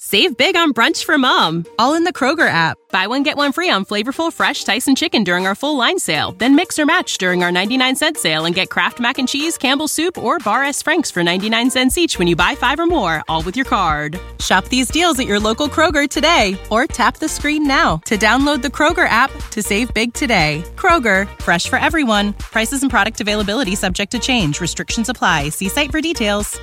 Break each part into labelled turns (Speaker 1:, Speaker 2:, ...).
Speaker 1: Save big on brunch for mom, all in the Kroger app. Buy one, get one free on flavorful, fresh Tyson chicken during our full line sale. Then mix or match during our 99-cent sale and get Kraft Mac and Cheese, Campbell's Soup, or Bar S. Frank's for 99 cents each when you buy 5 or more, all with your card. Shop these deals at your local Kroger today or tap the screen now to download the Kroger app to save big today. Kroger, fresh for everyone. Prices and product availability subject to change. Restrictions apply. See site for details.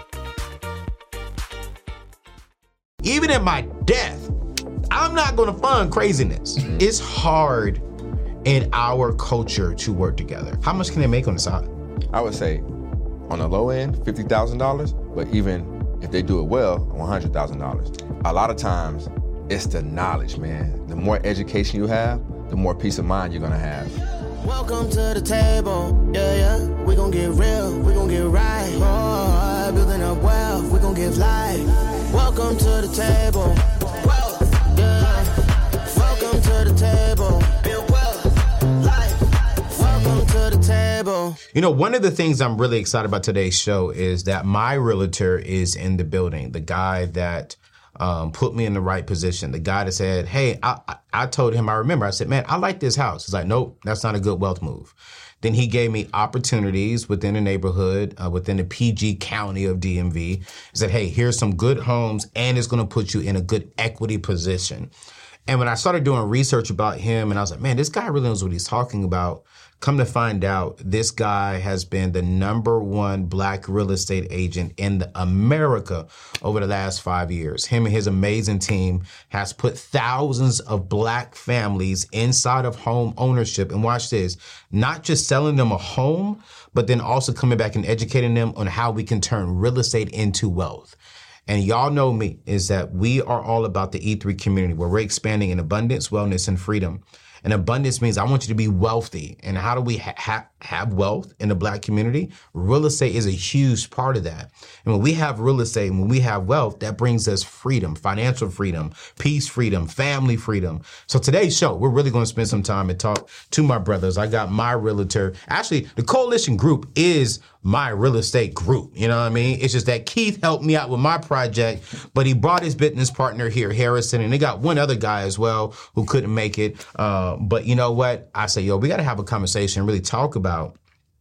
Speaker 2: Even at my death, I'm not going to fund craziness. It's hard in our culture to work together. How much can they make on the side?
Speaker 3: I would say on the low end, $50,000, but even if they do it well, $100,000. A lot of times, it's the knowledge, man. The more education you have, the more peace of mind you're gonna have.
Speaker 4: Welcome to the table, yeah. We gon' get real, we gon' get right. Oh, building up wealth, we gon' give life. Welcome to the table, yeah. Welcome to the table, build wealth, life. Welcome to the table.
Speaker 2: You know, one of the things I'm really excited about today's show is that my realtor is in the building. The guy that put me in the right position. The guy that said, hey, I told him, I said, man, I like this house. He's like, nope, that's not a good wealth move. Then he gave me opportunities within the neighborhood, within the PG county of DMV. He said, hey, here's some good homes and it's going to put you in a good equity position. And when I started doing research about him and I was like, man, this guy really knows what he's talking about. Come to find out, this guy has been the #1 black real estate agent in America over the last 5 years. Him and his amazing team has put thousands of black families inside of home ownership. And watch this, not just selling them a home, but then also coming back and educating them on how we can turn real estate into wealth. And y'all know me, is that we are all about the E3 community where we're expanding in abundance, wellness, and freedom. And abundance means I want you to be wealthy. And how do we have wealth in the black community? Real estate is a huge part of that. And when we have real estate, when we have wealth, that brings us freedom, financial freedom, peace freedom, family freedom. So today's show, we're really going to spend some time and talk to my brothers. I got my realtor. Actually, the coalition group is my real estate group. You know what I mean? It's just that Keith helped me out with my project, but he brought his business partner here, Harrison, and they got one other guy as well who couldn't make it. But you know what? I say, we got to have a conversation and really talk about,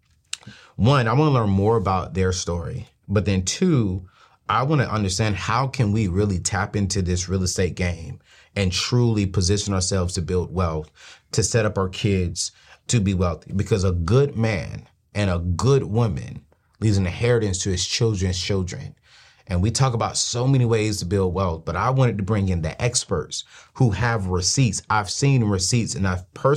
Speaker 2: one, I want to learn more about their story. But then two, I want to understand how can we really tap into this real estate game and truly position ourselves to build wealth, to set up our kids to be wealthy. Because a good man and a good woman leaves an inheritance to his children's children. And we talk about so many ways to build wealth, but I wanted to bring in the experts who have receipts. I've seen receipts and I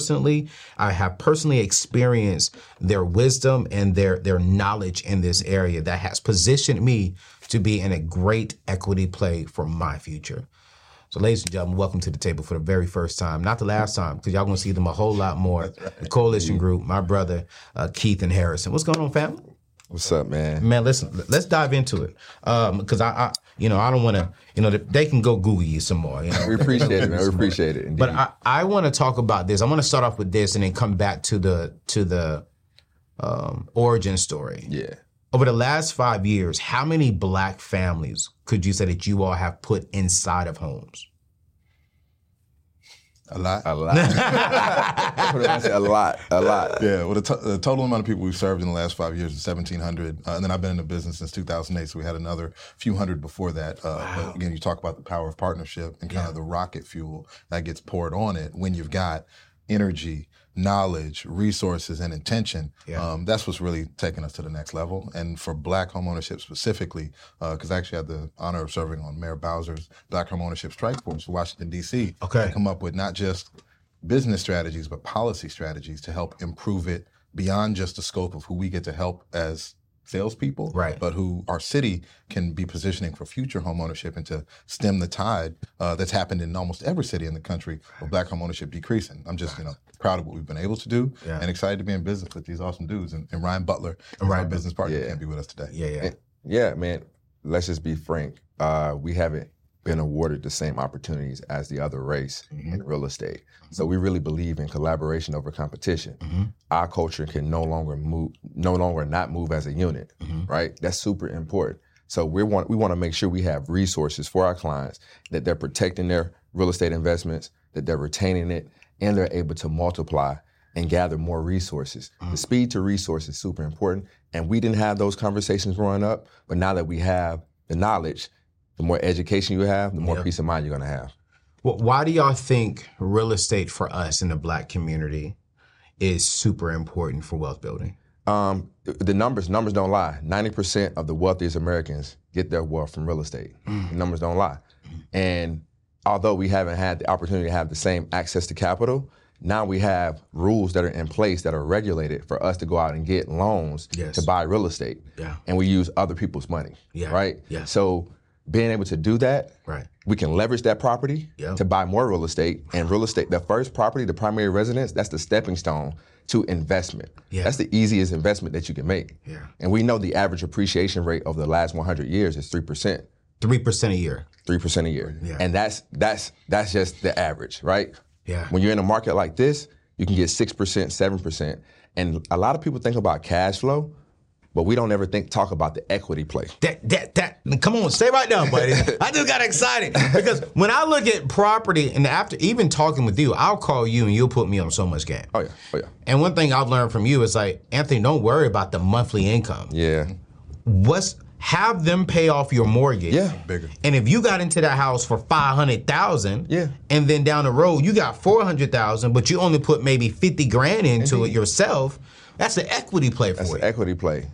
Speaker 2: have personally experienced their wisdom and their knowledge in this area that has positioned me to be in a great equity play for my future. So ladies and gentlemen, welcome to the table for the very first time. Not the last time, because y'all going to see them a whole lot more. Right. The coalition group, my brother, Keith and Harrison. What's going on, family?
Speaker 3: What's up, man?
Speaker 2: Man, listen, let's dive into it. Because I don't want to, they can go Google you some more.
Speaker 3: We appreciate it, man. We appreciate it. Indeed.
Speaker 2: But I want to talk about this. I want to start off with this and then come back to the origin story.
Speaker 3: Yeah.
Speaker 2: Over the last 5 years, how many black families could you say that you all have put inside of homes?
Speaker 5: A lot.
Speaker 3: A lot. a lot.
Speaker 5: Yeah, well, the total amount of people we've served in the last 5 years is 1,700. And then I've been in the business since 2008, so we had another few hundred before that.
Speaker 2: Wow.
Speaker 5: But again, you talk about the power of partnership and kind of the rocket fuel that gets poured on it when you've got energy, knowledge, resources, and intention.
Speaker 2: Yeah.
Speaker 5: That's what's really taken us to the next level. And for black homeownership specifically, because I actually had the honor of serving on Mayor Bowser's Black Homeownership Strike Force for Washington, D.C.
Speaker 2: Okay.
Speaker 5: To come up with not just business strategies, but policy strategies to help improve it beyond just the scope of who we get to help as salespeople,
Speaker 2: right?
Speaker 5: But who our city can be positioning for future homeownership and to stem the tide that's happened in almost every city in the country of black homeownership decreasing. I'm just, proud of what we've been able to do and excited to be in business with these awesome dudes. And Ryan Butler, our business partner, can't be with us today.
Speaker 3: Yeah, man. Let's just be frank. We haven't been awarded the same opportunities as the other race in real estate. So we really believe in collaboration over competition. Our culture can no longer not move as a unit, right? That's super important. So we want to make sure we have resources for our clients, that they're protecting their real estate investments, that they're retaining it, and they're able to multiply and gather more resources. The speed to resource is super important, and we didn't have those conversations growing up, but now that we have the knowledge, the more education you have, the more peace of mind you're going to have.
Speaker 2: Well, why do y'all think real estate for us in the Black community is super important for wealth building?
Speaker 3: The numbers don't lie. 90% of the wealthiest Americans get their wealth from real estate. The numbers don't lie. And although we haven't had the opportunity to have the same access to capital, now we have rules that are in place that are regulated for us to go out and get loans to buy real estate.
Speaker 2: Yeah.
Speaker 3: And we use other people's money, right?
Speaker 2: Yeah.
Speaker 3: So being able to do that, we can leverage that property to buy more real estate. And real estate, the first property, the primary residence, that's the stepping stone to investment. That's the easiest investment that you can make. And we know the average appreciation rate over the last 100 years is 3%.
Speaker 2: 3% a year.
Speaker 3: 3% a year. And that's just the average, right? When you're in a market like this, you can get 6%, 7%. And a lot of people think about cash flow, but we don't ever talk about the equity play.
Speaker 2: Come on, stay right down, buddy. I just got excited because when I look at property, and after even talking with you, I'll call you and you'll put me on so much game.
Speaker 3: Oh yeah.
Speaker 2: And one thing I've learned from you is like, Anthony, don't worry about the monthly income. Have them pay off your mortgage.
Speaker 5: Bigger.
Speaker 2: And if you got into that house for $500,000, and then down the road you got $400,000, but you only put maybe $50,000 into it yourself, that's an equity play for you.
Speaker 3: That's an equity play.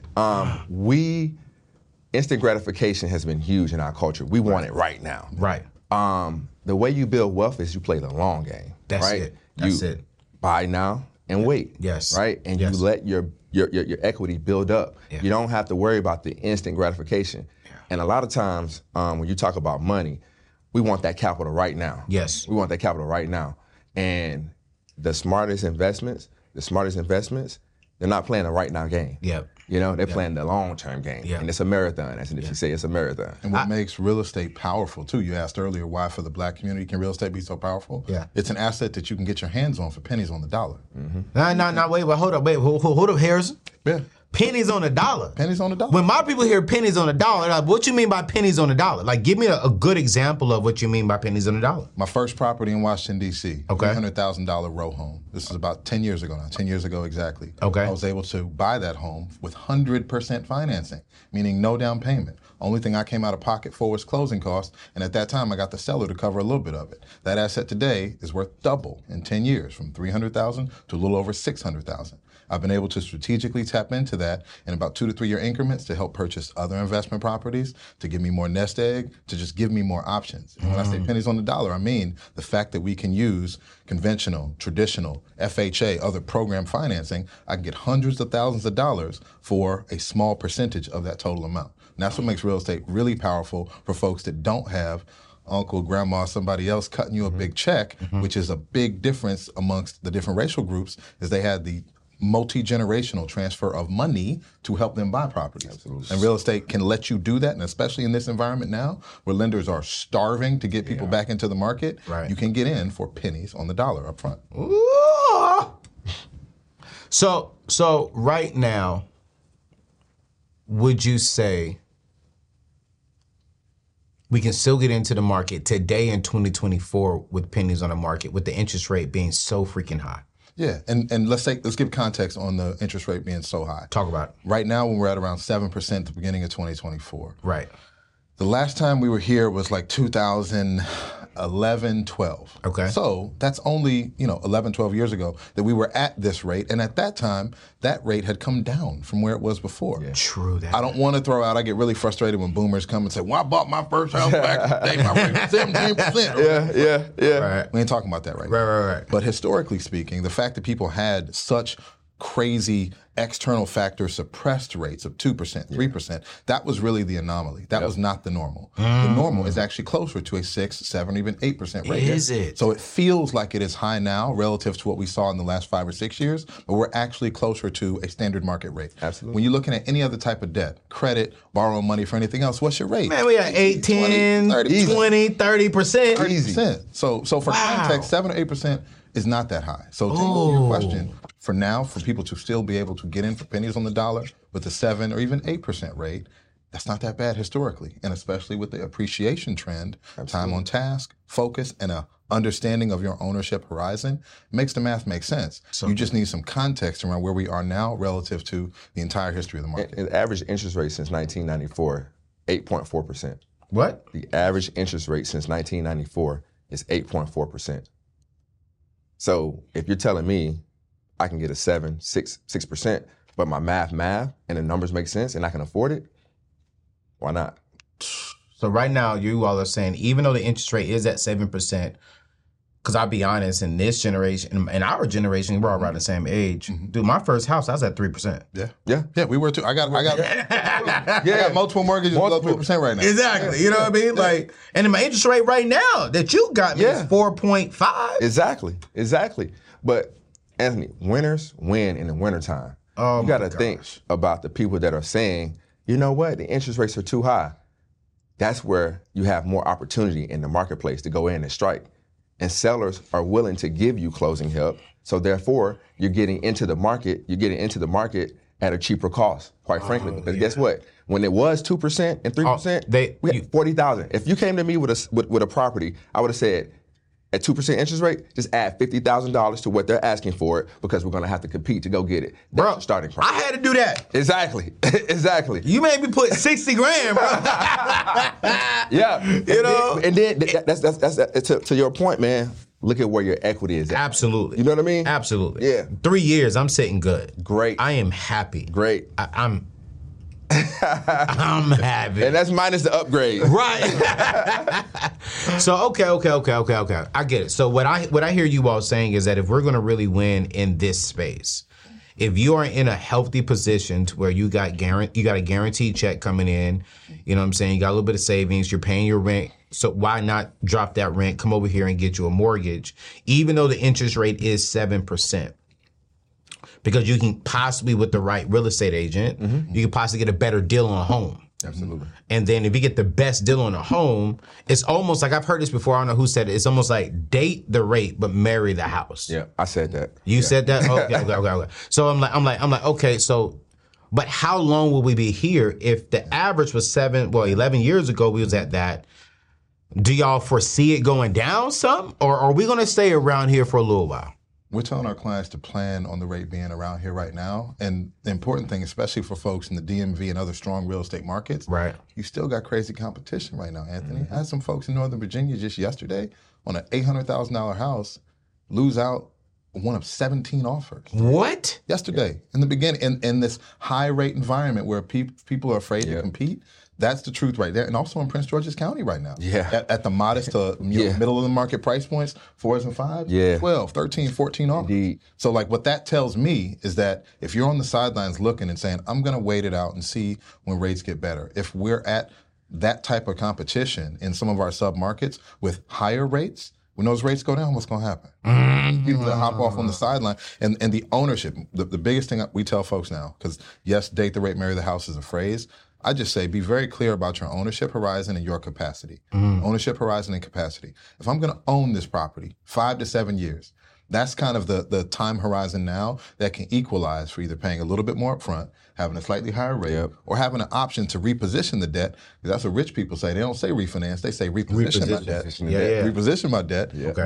Speaker 3: Instant gratification has been huge in our culture. We want it right now.
Speaker 2: Right.
Speaker 3: The way you build wealth is you play the long game.
Speaker 2: That's
Speaker 3: right?
Speaker 2: it. That's it.
Speaker 3: Buy now and wait.
Speaker 2: Yes.
Speaker 3: Right? And you let your equity build up. You don't have to worry about the instant gratification. And a lot of times when you talk about money, we want that capital right now.
Speaker 2: Yes.
Speaker 3: We want that capital right now. And the smartest investments, they're not playing a right now game. You know, they're playing the long-term game. And it's a marathon, as if you say it's a marathon.
Speaker 5: And what makes real estate powerful, too, you asked earlier why for the Black community can real estate be so powerful? It's an asset that you can get your hands on for pennies on the dollar.
Speaker 2: Wait, hold up, Harrison. Pennies on the dollar.
Speaker 5: Pennies on the dollar.
Speaker 2: When my people hear pennies on the dollar, like, what you mean by pennies on the dollar? Like, give me a good example of what you mean by pennies on the dollar.
Speaker 5: My first property in Washington, D.C., $300,000 row home. This is about 10 years ago now, 10 years ago exactly. I was able to buy that home with 100% financing, meaning no down payment. Only thing I came out of pocket for was closing costs, and at that time I got the seller to cover a little bit of it. That asset today is worth double in 10 years, from $300,000 to a little over $600,000. I've been able to strategically tap into that in about 2 to 3 year increments to help purchase other investment properties, to give me more nest egg, to just give me more options. And when I say pennies on the dollar, I mean the fact that we can use conventional, traditional, FHA, other program financing. I can get hundreds of thousands of dollars for a small percentage of that total amount. And that's what makes real estate really powerful for folks that don't have uncle, grandma, somebody else cutting you a big check, which is a big difference amongst the different racial groups, is they had the multi-generational transfer of money to help them buy properties. And real estate can let you do that, and especially in this environment now, where lenders are starving to get people back into the market, you can get in for pennies on the dollar up front.
Speaker 2: So right now, would you say we can still get into the market today in 2024 with pennies on the market, with the interest rate being so freaking high?
Speaker 5: Yeah, and let's give context on the interest rate being so high.
Speaker 2: Talk about it.
Speaker 5: Right now, when we're at around 7% at the beginning of 2024.
Speaker 2: Right.
Speaker 5: The last time we were here was like 2011, 12.
Speaker 2: Okay.
Speaker 5: So that's only, 11, 12 years ago that we were at this rate. And at that time, that rate had come down from where it was before.
Speaker 2: True that.
Speaker 5: I don't want to throw out, I get really frustrated when boomers come and say, well, I bought my first house back in the day, my rate was 17%.
Speaker 3: Yeah.
Speaker 5: We ain't talking about that right now.
Speaker 2: Right.
Speaker 5: But historically speaking, the fact that people had such crazy external factor suppressed rates of 2%, 3%, that was really the anomaly. That was not the normal. The normal is actually closer to a 6, 7, even 8% rate.
Speaker 2: Is it?
Speaker 5: So it feels like it is high now relative to what we saw in the last 5 or 6 years, but we're actually closer to a standard market rate.
Speaker 3: Absolutely.
Speaker 5: When you're looking at any other type of debt, credit, borrowing money for anything else, what's your rate?
Speaker 2: Man, we at 18, 20, 30%.
Speaker 5: 30%. So for context, 7 or 8% is not that high. So to your question, for now, for people to still be able to get in for pennies on the dollar with a 7 or even 8% rate, That's not that bad historically, and especially with the appreciation trend, time on task, focus, and a understanding of your ownership horizon makes the math make sense. So you just need some context around where we are now relative to the entire history of the market.
Speaker 3: And the average interest rate since 1994, 8.4%.
Speaker 2: What?
Speaker 3: The average interest rate since 1994 is 8.4%. So if you're telling me I can get a 6%, but my math, and the numbers make sense and I can afford it, why not?
Speaker 2: So right now, you all are saying, even though the interest rate is at 7%, because I'll be honest, in this generation, in our generation, we're all around the same age. Dude, my first house, I was at 3%.
Speaker 5: Yeah, we were too. I got I got multiple mortgages below 3% right now.
Speaker 2: Exactly. You know what I mean? Like, and then my interest rate right now that you got me is 4.5.
Speaker 3: Exactly. But Anthony, winners win in the wintertime.
Speaker 2: Oh,
Speaker 3: you got to think about the people that are saying, you know what, the interest rates are too high. That's where you have more opportunity in the marketplace to go in and strike. And sellers are willing to give you closing help. So therefore, you're getting into the market at a cheaper cost, quite frankly. Because guess what? When it was 2% and 3%, we had 40,000. If you came to me with a property, I would have said, at 2% interest rate, just add $50,000 to what they're asking for it, because we're going to have to compete to go get it. That's your starting price.
Speaker 2: I had to do that.
Speaker 3: Exactly.
Speaker 2: You made me put 60 grand, bro.
Speaker 3: Yeah.
Speaker 2: You know?
Speaker 3: And then that's to your point, man. Look at where your equity is at.
Speaker 2: Absolutely.
Speaker 3: You know what I mean?
Speaker 2: Absolutely.
Speaker 3: Yeah.
Speaker 2: 3 years, I'm sitting good.
Speaker 3: Great.
Speaker 2: I am happy.
Speaker 3: Great.
Speaker 2: I'm happy.
Speaker 3: And that's minus the upgrade.
Speaker 2: Right. So okay. I get it. So what I hear you all saying is that if we're going to really win in this space, if you are in a healthy position to where you got a guaranteed check coming in, you know what I'm saying, you got a little bit of savings, you're paying your rent, so why not drop that rent, come over here and get you a mortgage, even though the interest rate is 7%? Because you can possibly, with the right real estate agent, you can possibly get a better deal on a home.
Speaker 3: Absolutely.
Speaker 2: And then if you get the best deal on a home, it's almost like, I've heard this before, I don't know who said it, it's almost like date the rate but marry the house.
Speaker 3: Yeah, I said that.
Speaker 2: You said that? Okay. So I'm like, okay, so, but how long will we be here if the average was 11 years ago we was at that? Do y'all foresee it going down some? Or are we gonna stay around here for a little while?
Speaker 5: We're telling our clients to plan on the rate being around here right now. And the important thing, especially for folks in the DMV and other strong real estate markets,
Speaker 2: right?
Speaker 5: You still got crazy competition right now, Anthony. I had some folks in Northern Virginia just yesterday on an $800,000 house lose out one of 17 offers.
Speaker 2: What?
Speaker 5: Yesterday, in the beginning, in this high rate environment where people are afraid to compete. That's the truth right there. And also in Prince George's County right now.
Speaker 3: Yeah.
Speaker 5: At the modest to middle of the market price points, 4s and 5s, 12, 13, 14 offers.
Speaker 3: Indeed.
Speaker 5: So like what that tells me is that if you're on the sidelines looking and saying, I'm going to wait it out and see when rates get better. If we're at that type of competition in some of our sub-markets with higher rates, when those rates go down, what's going to happen? People that hop off on the sideline. And the ownership, the biggest thing we tell folks now, because yes, date the rate, marry the house is a phrase. I just say be very clear about your ownership horizon and your capacity. Ownership horizon and capacity. If I'm going to own this property 5 to 7 years, that's kind of the time horizon now that can equalize for either paying a little bit more upfront, having a slightly higher rate, or having an option to reposition the debt. Because that's what rich people say. They don't say refinance. They say reposition my debt. Reposition my debt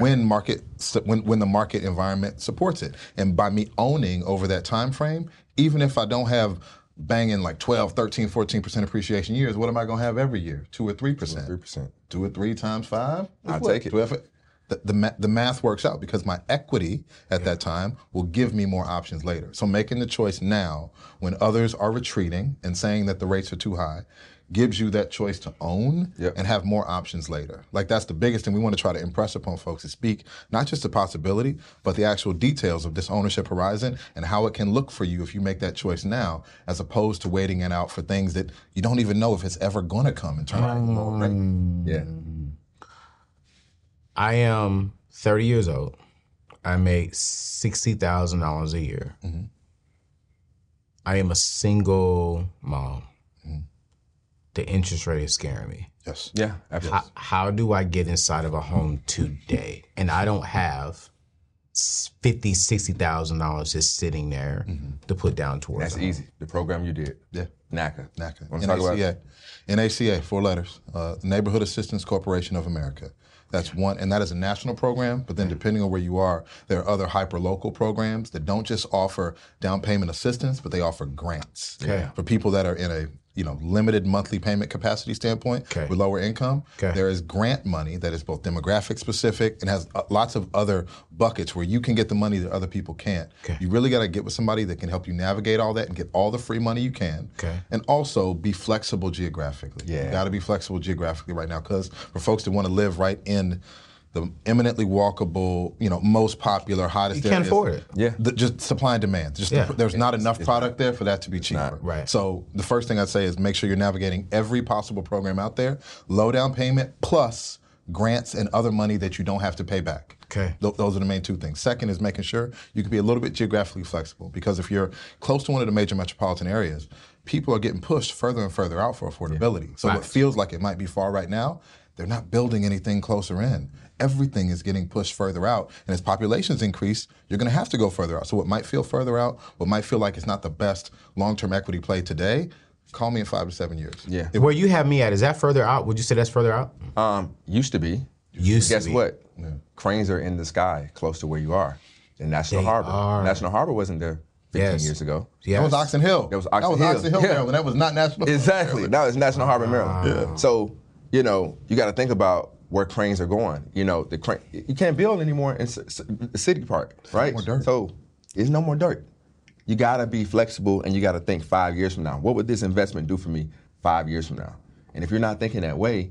Speaker 5: when the market environment supports it. And by me owning over that time frame, even if I don't have banging like 12, 13, 14% appreciation years, what am I going to have every year? 2 or 3%.
Speaker 3: 3%.
Speaker 5: 2 or 3 times 5?
Speaker 3: I'll take it.
Speaker 5: 12. The math works out because my equity at that time will give me more options later. So making the choice now when others are retreating and saying that the rates are too high gives you that choice to own and have more options later. Like that's the biggest thing we want to try to impress upon folks is speak not just the possibility, but the actual details of this ownership horizon and how it can look for you if you make that choice now, as opposed to waiting it out for things that you don't even know if it's ever going to come and turn out low rate.
Speaker 3: Yeah.
Speaker 2: I am 30 years old. I make $60,000 a year. I am a single mom. The interest rate is scaring me.
Speaker 5: Yes.
Speaker 3: Yeah, absolutely.
Speaker 2: How do I get inside of a home today? And I don't have $50,000, $60,000 just sitting there to put down towards.
Speaker 3: That's easy. The program you did.
Speaker 5: Yeah.
Speaker 3: NACA.
Speaker 5: NACA.
Speaker 3: Talk about
Speaker 5: NACA. NACA, 4 letters. Neighborhood Assistance Corporation of America. That's one, and that is a national program, but then depending on where you are, there are other hyper-local programs that don't just offer down payment assistance, but they offer grants for people that are in a limited monthly payment capacity standpoint with lower income. There is grant money that is both demographic specific and has lots of other buckets where you can get the money that other people can't. You really got to get with somebody that can help you navigate all that and get all the free money you can. And also be flexible geographically. You got to be flexible geographically right now, because for folks that want to live right in the eminently walkable, most popular, hottest
Speaker 2: areas. You can't afford it.
Speaker 5: Just supply and demand. There's not enough product there for that to be cheaper.
Speaker 2: Right.
Speaker 5: So the first thing I'd say is make sure you're navigating every possible program out there. Low down payment plus grants and other money that you don't have to pay back. Those are the main 2 things. Second is making sure you can be a little bit geographically flexible, because if you're close to one of the major metropolitan areas, people are getting pushed further and further out for affordability. So what feels like it might be far right now, they're not building anything closer in. Everything is getting pushed further out, and as populations increase, you're going to have to go further out. So what might feel further out, what might feel like it's not the best long-term equity play today, call me in 5 to 7 years.
Speaker 2: Where you have me at, is that further out? Would you say that's further out?
Speaker 3: Used to be. Guess what? Cranes are in the sky close to where you are. In National Harbor. National Harbor wasn't there 15 years ago.
Speaker 5: That was Oxon Hill.
Speaker 3: That was Oxon Hill,
Speaker 5: Maryland. That was not National Harbor.
Speaker 3: Exactly. That was National Harbor, Maryland. So, you got to think about where cranes are going. The crane, you can't build anymore in the city park, right?
Speaker 5: No more dirt.
Speaker 3: So there's no more dirt. You got to be flexible, and you got to think 5 years from now. What would this investment do for me 5 years from now? And if you're not thinking that way,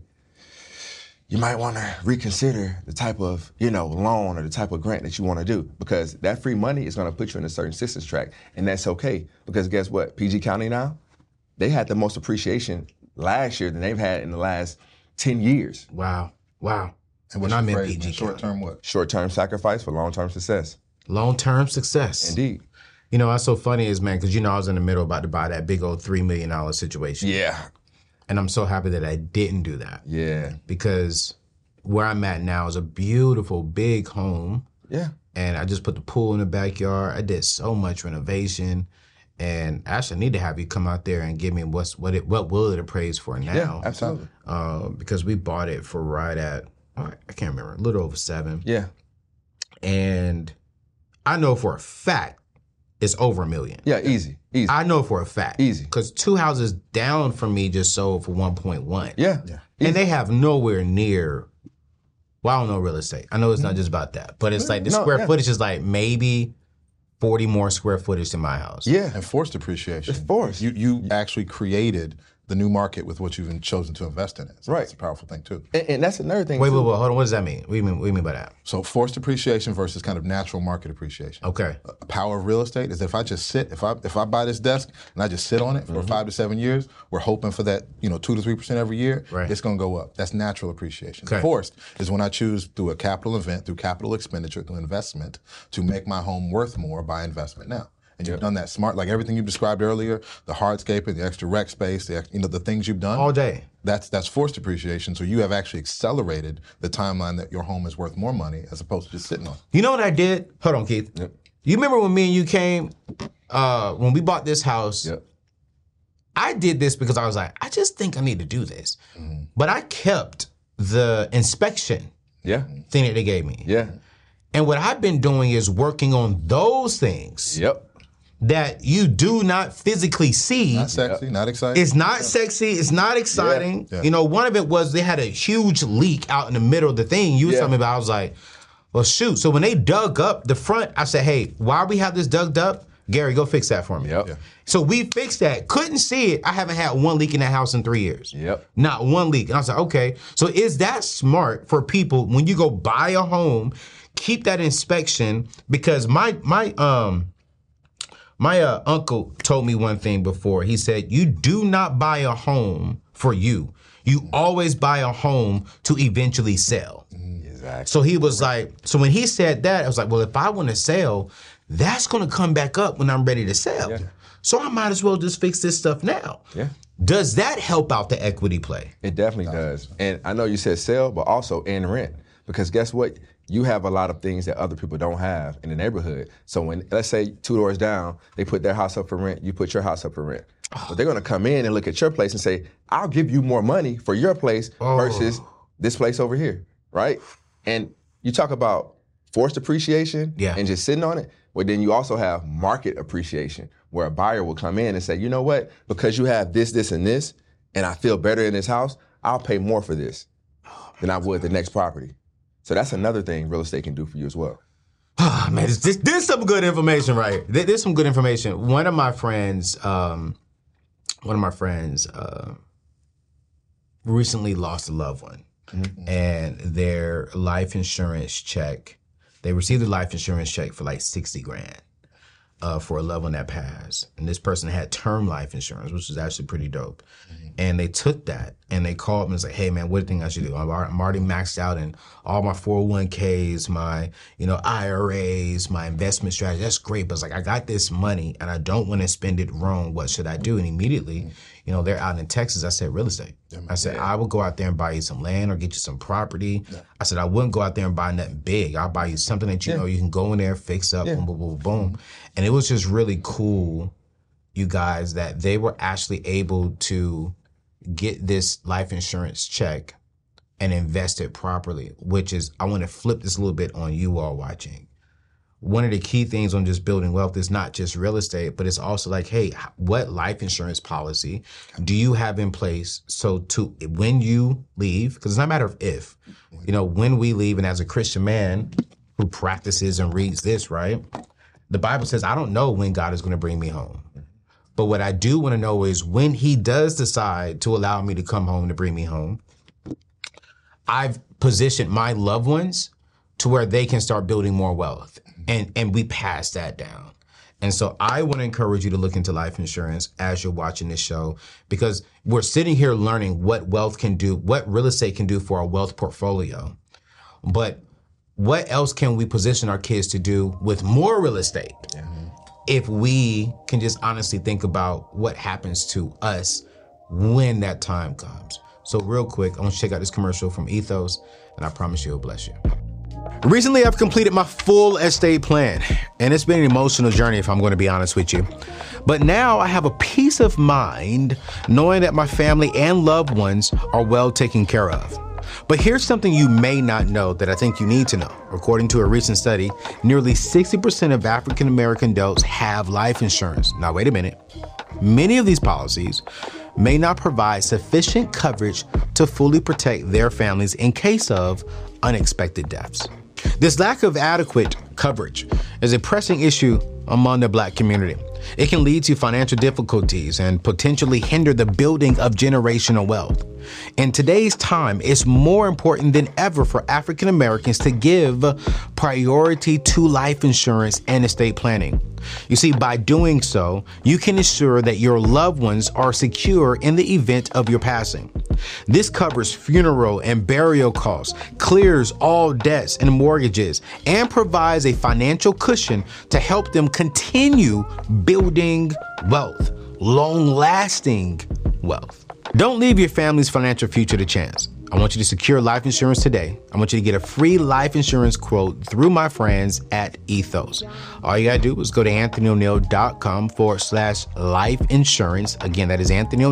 Speaker 3: you might want to reconsider the type of, loan or the type of grant that you want to do, because that free money is going to put you in a certain assistance track, and that's okay, because guess what? PG County now, they had the most appreciation last year than they've had in the last 10 years.
Speaker 2: Wow.
Speaker 5: And when I'm in PG, short-term what?
Speaker 3: Short-term sacrifice for long-term success.
Speaker 2: Long-term success.
Speaker 3: Indeed.
Speaker 2: What's so funny is, man, because I was in the middle about to buy that big old $3 million situation.
Speaker 3: Yeah.
Speaker 2: And I'm so happy that I didn't do that.
Speaker 3: Yeah.
Speaker 2: Because where I'm at now is a beautiful, big home.
Speaker 3: Yeah.
Speaker 2: And I just put the pool in the backyard. I did so much renovation. And actually, I need to have you come out there and give me what will it appraise for now?
Speaker 3: Yeah, absolutely.
Speaker 2: Because we bought it for right at, I can't remember, a little over 7.
Speaker 3: Yeah.
Speaker 2: And I know for a fact it's over $1 million.
Speaker 3: Yeah, easy.
Speaker 2: I know for a fact.
Speaker 3: Easy.
Speaker 2: Because 2 houses down from me just sold for 1.1.
Speaker 3: Yeah.
Speaker 2: And they have nowhere near, I don't know real estate. I know it's not just about that. But it's like the square footage is like maybe 40 more square footage than my house.
Speaker 3: Yeah.
Speaker 5: And forced appreciation.
Speaker 3: It's forced.
Speaker 5: You actually created the new market with what you've chosen to invest in it. So that's a powerful thing too.
Speaker 3: And that's another thing.
Speaker 2: Wait, hold on. What does that mean? What do you mean by that?
Speaker 5: So forced appreciation versus kind of natural market appreciation.
Speaker 2: Okay.
Speaker 5: The power of real estate is if I just sit, if I buy this desk and I just sit on it for 5 to 7 years, we're hoping for that 2 to 3% every year.
Speaker 2: Right.
Speaker 5: It's going to go up. That's natural appreciation.
Speaker 2: Okay.
Speaker 5: Forced is when I choose through a capital event, through capital expenditure, through investment, to make my home worth more by investment now. And you've done that smart, like everything you described earlier, the hardscaping, the extra rec space, the things you've done.
Speaker 2: All day.
Speaker 5: That's forced appreciation. So you have actually accelerated the timeline that your home is worth more money as opposed to just sitting on.
Speaker 2: You know what I did? Hold on, Keith.
Speaker 3: Yep.
Speaker 2: You remember when me and you came, when we bought this house?
Speaker 3: Yep.
Speaker 2: I did this because I was like, I just think I need to do this. But I kept the inspection thing that they gave me.
Speaker 3: Yeah.
Speaker 2: And what I've been doing is working on those things.
Speaker 3: Yep.
Speaker 2: That you do not physically see.
Speaker 5: Not sexy, not exciting.
Speaker 2: It's not sexy. It's not exciting.
Speaker 5: Yeah.
Speaker 2: One of it was they had a huge leak out in the middle of the thing. You were telling me about. I was like, well, shoot. So when they dug up the front, I said, hey, why we have this dug up? Gary, go fix that for me.
Speaker 3: Yep. Yeah.
Speaker 2: So we fixed that. Couldn't see it. I haven't had one leak in that house in 3 years.
Speaker 3: Yep.
Speaker 2: Not one leak. And I was like, okay. So is that smart for people when you go buy a home? Keep that inspection, because my uncle told me one thing before. He said, you do not buy a home for you. You always buy a home to eventually sell.
Speaker 3: Exactly.
Speaker 2: So he was like, so when he said that, I was like, well, if I want to sell, that's going to come back up when I'm ready to sell. Yeah. So I might as well just fix this stuff now.
Speaker 3: Yeah.
Speaker 2: Does that help out the equity play?
Speaker 3: It definitely does. And I know you said sell, but also in rent. Because guess what? You have a lot of things that other people don't have in the neighborhood. So when, let's say 2 doors down, they put their house up for rent, you put your house up for rent. But they're going to come in and look at your place and say, I'll give you more money for your place versus this place over here, right? And you talk about forced appreciation and just sitting on it. Well, then you also have market appreciation, where a buyer will come in and say, you know what, because you have this, this, and this, and I feel better in this house, I'll pay more for this than I would the next property. So that's another thing real estate can do for you as well.
Speaker 2: Oh, man, this some good information, right? There's some good information. One of my friends recently lost a loved one, and their life insurance check. They received a life insurance check for like $60,000 for a loved one that passed, and this person had term life insurance, which was actually pretty dope. And they took that and they called me and said, "Hey man, what do you think I should do? I'm already maxed out in all my 401ks, my IRAs, my investment strategy. That's great, but it's like I got this money and I don't want to spend it wrong. What should I do?" And immediately, they're out in Texas. I said, real estate. I said, I will go out there and buy you some land or get you some property. I said, I wouldn't go out there and buy nothing big. I'll buy you something that you know you can go in there, fix up, boom, boom, boom, boom. And it was just really cool, you guys, that they were actually able to get this life insurance check and invest it properly, which is, I want to flip this a little bit on you all watching. One of the key things on just building wealth is not just real estate, but it's also like, hey, what life insurance policy do you have in place so to when you leave, because it's not a matter of if, when we leave, and as a Christian man who practices and reads this, right? The Bible says, I don't know when God is going to bring me home. But what I do want to know is when he does decide to allow me to come home, to bring me home, I've positioned my loved ones to where they can start building more wealth. And we pass that down. And so I want to encourage you to look into life insurance as you're watching this show, because we're sitting here learning what wealth can do, what real estate can do for our wealth portfolio. But what else can we position our kids to do with more real estate? If we can just honestly think about what happens to us when that time comes. So real quick, I want you to check out this commercial from Ethos, and I promise you it'll bless you. Recently, I've completed my full estate plan, and it's been an emotional journey, if I'm going to be honest with you. But now I have a peace of mind knowing that my family and loved ones are well taken care of. But here's something you may not know that I think you need to know. According to a recent study, nearly 60% of African American adults have life insurance. Now, wait a minute. Many of these policies may not provide sufficient coverage to fully protect their families in case of unexpected deaths. This lack of adequate coverage is a pressing issue among the Black community. It can lead to financial difficulties and potentially hinder the building of generational wealth. In today's time, it's more important than ever for African Americans to give priority to life insurance and estate planning. You see, by doing so, you can ensure that your loved ones are secure in the event of your passing. This covers funeral and burial costs, clears all debts and mortgages, and provides a financial cushion to help them continue building wealth, long-lasting wealth. Don't leave your family's financial future to chance. I want you to secure life insurance today. I want you to get a free life insurance quote through my friends at Ethos. All you gotta do is go to anthonyoneal.com/life insurance. Again, that is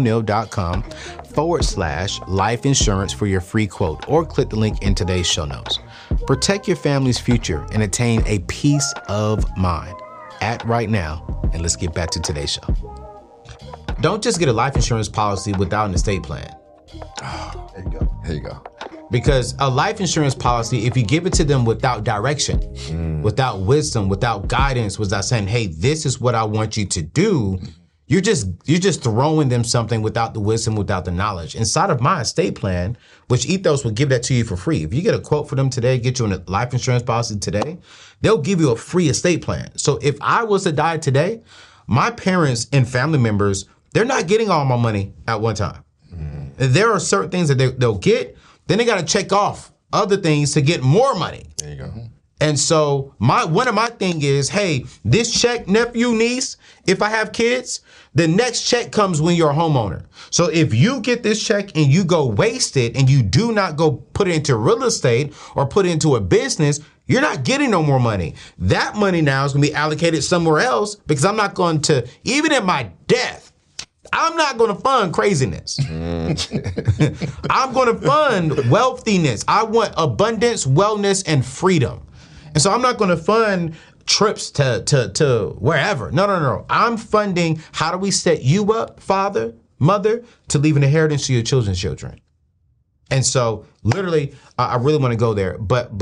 Speaker 2: anthonyoneal.com/life insurance for your free quote, or click the link in today's show notes. Protect your family's future and attain a peace of mind. Act right now, and let's get back to today's show. Don't just get a life insurance policy without an estate plan.
Speaker 3: There you go. There you go.
Speaker 2: Because a life insurance policy, if you give it to them without direction, without wisdom, without guidance, without saying, hey, this is what I want you to do, you're just throwing them something without the wisdom, without the knowledge. Inside of my estate plan, which Ethos will give that to you for free. If you get a quote for them today, get you a life insurance policy today, they'll give you a free estate plan. So if I was to die today, my parents and family members, they're not getting all my money at one time. There are certain things that they'll get, then they got to check off other things to get more money.
Speaker 3: There you go.
Speaker 2: And so one of my thing is, hey, this check, nephew, niece, if I have kids, the next check comes when you're a homeowner. So if you get this check and you go waste it and you do not go put it into real estate or put it into a business, you're not getting no more money. That money now is going to be allocated somewhere else, because I'm not going to, even in my death, I'm not going to fund craziness. I'm going to fund wealthiness. I want abundance, wellness, and freedom. And so I'm not going to fund trips to wherever. No. I'm funding how do we set you up, father, mother, to leave an inheritance to your children's children. And so literally, I really want to go there. But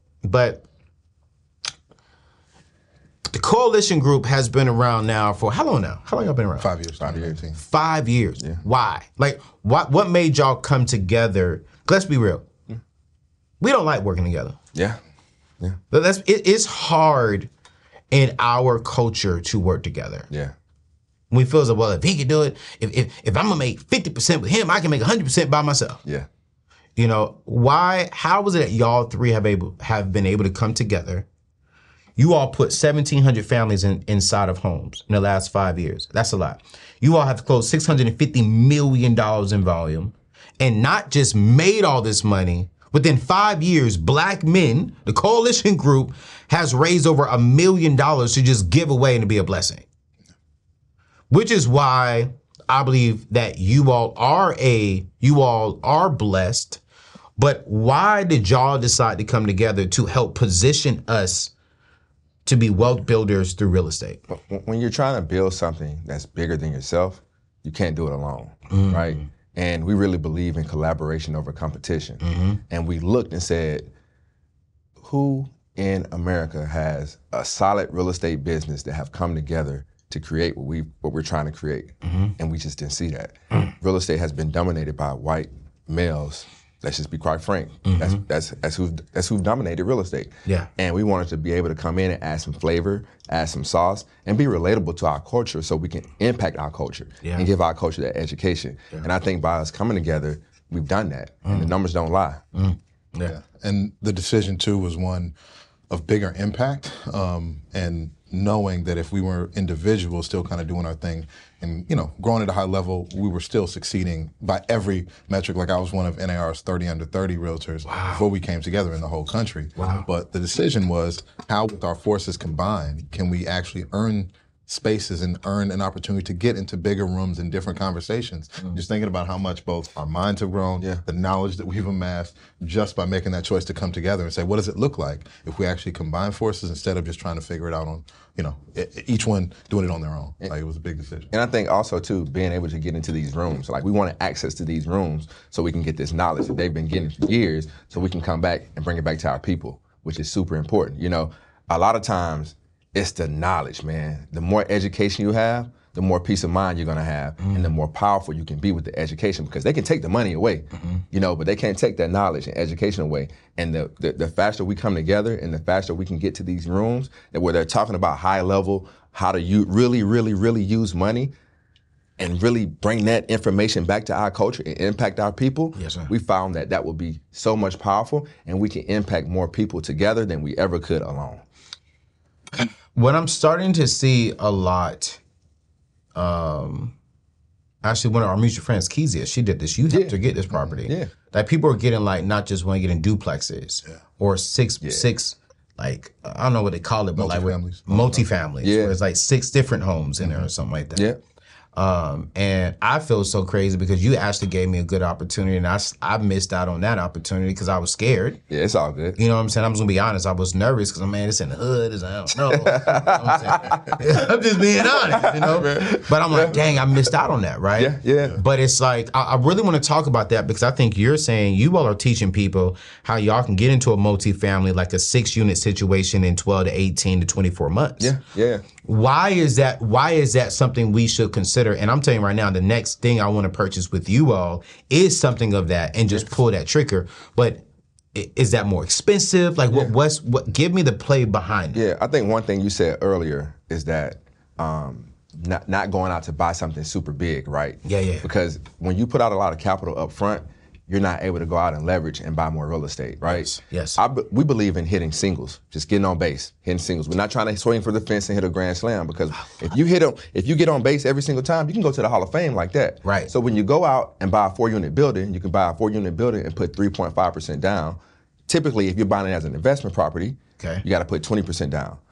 Speaker 2: the coalition group has been around now for how long now? How long y'all been around?
Speaker 5: 5 years. 5 years.
Speaker 2: 5 years.
Speaker 3: Yeah.
Speaker 2: Why? Like, what made y'all come together? Let's be real. We don't like working together.
Speaker 3: Yeah.
Speaker 2: But it's hard in our culture to work together.
Speaker 3: Yeah.
Speaker 2: We feel as well, if he can do it, if I'm gonna make 50% with him, I can make 100% by myself.
Speaker 3: Yeah.
Speaker 2: You know, how was it that y'all three have been able to come together? You all put 1,700 families inside of homes in the last 5 years. That's a lot. You all have closed $650 million in volume and not just made all this money. Within 5 years, Black Men, the coalition group, has raised over $1 million to just give away and to be a blessing. Which is why I believe that you all are blessed. But why did y'all decide to come together to help position us to be wealth builders through real estate?
Speaker 3: When you're trying to build something that's bigger than yourself, you can't do it alone, right? And we really believe in collaboration over competition. And we looked and said, who in America has a solid real estate business that have come together to create what we're trying to create? And we just didn't see that. Real estate has been dominated by white males. Let's just be quite frank. That's who've dominated real estate.
Speaker 2: Yeah.
Speaker 3: And we wanted to be able to come in and add some flavor, add some sauce, and be relatable to our culture so we can impact our culture and give our culture that education. Yeah. And I think by us coming together, we've done that. And the numbers don't lie.
Speaker 5: Yeah. And the decision too was one of bigger impact, and knowing that if we were individuals still kind of doing our thing and, growing at a high level, we were still succeeding by every metric. Like I was one of NAR's 30 under 30 realtors before we came together in the whole country. But the decision was, how with our forces combined can we actually earn spaces and earn an opportunity to get into bigger rooms and different conversations. Just thinking about how much both our minds have grown, the knowledge that we've amassed just by making that choice to come together and say, what does it look like if we actually combine forces instead of just trying to figure it out on, each one doing it on their own. Like, it was a big decision.
Speaker 3: And I think also too, being able to get into these rooms, like we wanted access to these rooms so we can get this knowledge that they've been getting for years so we can come back and bring it back to our people, which is super important. A lot of times, it's the knowledge, man. The more education you have, the more peace of mind you're gonna have, and the more powerful you can be with the education, because they can take the money away, but they can't take that knowledge and education away. And the faster we come together and the faster we can get to these rooms where they're talking about high level, how to really, really, really use money and really bring that information back to our culture and impact our people, we found that will be so much powerful, and we can impact more people together than we ever could alone.
Speaker 2: What I'm starting to see a lot, actually one of our mutual friends, Kezia, she did this. You helped her get this property.
Speaker 3: Yeah.
Speaker 2: Like, people are getting, like, not just one, getting duplexes or six, like, I don't know what they call it, but multifamilies. Where it's like 6 different homes in there or something like that.
Speaker 3: Yeah.
Speaker 2: And I feel so crazy because you actually gave me a good opportunity, and I missed out on that opportunity because I was scared.
Speaker 3: Yeah, it's all good.
Speaker 2: You know what I'm saying? I'm just gonna be honest. I was nervous because, man, it's in the hood. I don't know. You know what I'm saying? I'm just being honest, But I'm like, dang, I missed out on that, right?
Speaker 3: Yeah.
Speaker 2: But it's like, I really want to talk about that because I think you're saying you all are teaching people how y'all can get into a multifamily, like a 6-unit situation in 12 to 18 to 24 months.
Speaker 3: Yeah.
Speaker 2: Why is that something we should consider? And I'm telling you right now, the next thing I want to purchase with you all is something of that, and just pull that trigger. But is that more expensive? Like, what? Give me the play behind it.
Speaker 3: Yeah, I think one thing you said earlier is that not going out to buy something super big, right?
Speaker 2: Yeah.
Speaker 3: Because when you put out a lot of capital up front, you're not able to go out and leverage and buy more real estate, right?
Speaker 2: Yes.
Speaker 3: We believe in hitting singles, just getting on base, hitting singles. We're not trying to swing for the fence and hit a grand slam, because if you get on base every single time, you can go to the Hall of Fame like that.
Speaker 2: Right.
Speaker 3: So when you go out and buy a 4-unit building, you can buy a 4-unit building and put 3.5% down. Typically, if you're buying it as an investment property, you got to put 20% down.